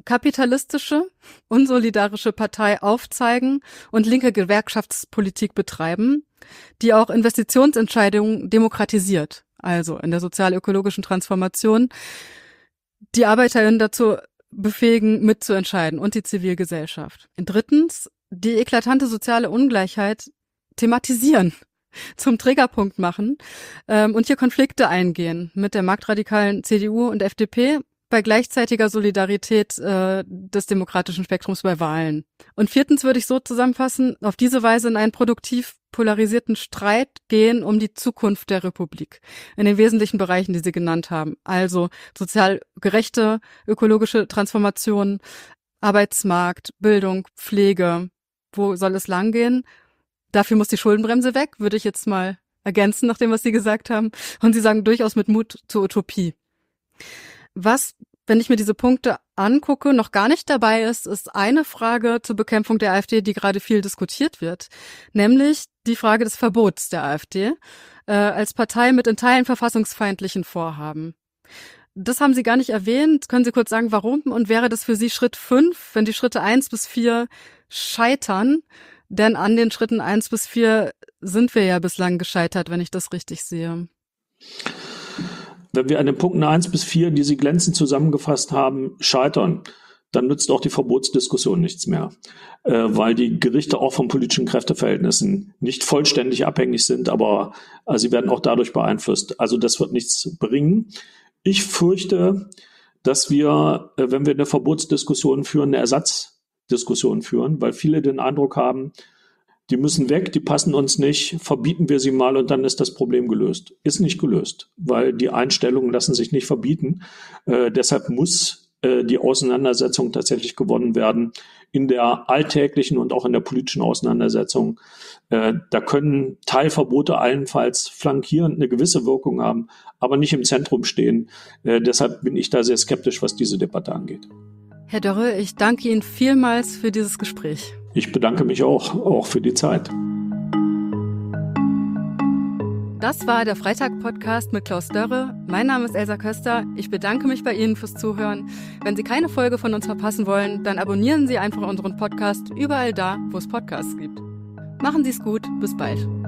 kapitalistische, unsolidarische Partei aufzeigen und linke Gewerkschaftspolitik betreiben, die auch Investitionsentscheidungen demokratisiert, also in der sozial-ökologischen Transformation die ArbeiterInnen dazu befähigen, mitzuentscheiden und die Zivilgesellschaft. Und drittens, die eklatante soziale Ungleichheit thematisieren, zum Trägerpunkt machen und hier Konflikte eingehen mit der marktradikalen CDU und FDP bei gleichzeitiger Solidarität des demokratischen Spektrums bei Wahlen. Und viertens würde ich so zusammenfassen, auf diese Weise in einen produktiv polarisierten Streit gehen um die Zukunft der Republik in den wesentlichen Bereichen, die Sie genannt haben. Also sozial gerechte, ökologische Transformation, Arbeitsmarkt, Bildung, Pflege. Wo soll es langgehen? Dafür muss die Schuldenbremse weg, würde ich jetzt mal ergänzen, nach dem, was Sie gesagt haben. Und Sie sagen durchaus mit Mut zur Utopie. Was, wenn ich mir diese Punkte angucke, noch gar nicht dabei ist, ist eine Frage zur Bekämpfung der AfD, die gerade viel diskutiert wird, nämlich die Frage des Verbots der AfD als Partei mit in Teilen verfassungsfeindlichen Vorhaben. Das haben Sie gar nicht erwähnt. Können Sie kurz sagen, warum? Und wäre das für Sie Schritt 5, wenn die Schritte 1 bis 4 scheitern? Denn an den Schritten 1 bis 4 sind wir ja bislang gescheitert, wenn ich das richtig sehe. Wenn wir an den Punkten 1 bis 4, die Sie glänzend zusammengefasst haben, scheitern, dann nützt auch die Verbotsdiskussion nichts mehr, weil die Gerichte auch von politischen Kräfteverhältnissen nicht vollständig abhängig sind, aber sie werden auch dadurch beeinflusst. Also das wird nichts bringen. Ich fürchte, dass wir, wenn wir eine Verbotsdiskussion führen, eine Ersatzdiskussion führen, weil viele den Eindruck haben, die müssen weg, die passen uns nicht, verbieten wir sie mal und dann ist das Problem gelöst. Ist nicht gelöst, weil die Einstellungen lassen sich nicht verbieten. Deshalb muss die Auseinandersetzung tatsächlich gewonnen werden in der alltäglichen und auch in der politischen Auseinandersetzung. Da können Teilverbote allenfalls flankierend eine gewisse Wirkung haben, aber nicht im Zentrum stehen. Deshalb bin ich da sehr skeptisch, was diese Debatte angeht. Herr Dörre, ich danke Ihnen vielmals für dieses Gespräch. Ich bedanke mich auch für die Zeit. Das war der Freitag-Podcast mit Klaus Dörre. Mein Name ist Elsa Köster. Ich bedanke mich bei Ihnen fürs Zuhören. Wenn Sie keine Folge von uns verpassen wollen, dann abonnieren Sie einfach unseren Podcast überall da, wo es Podcasts gibt. Machen Sie es gut. Bis bald.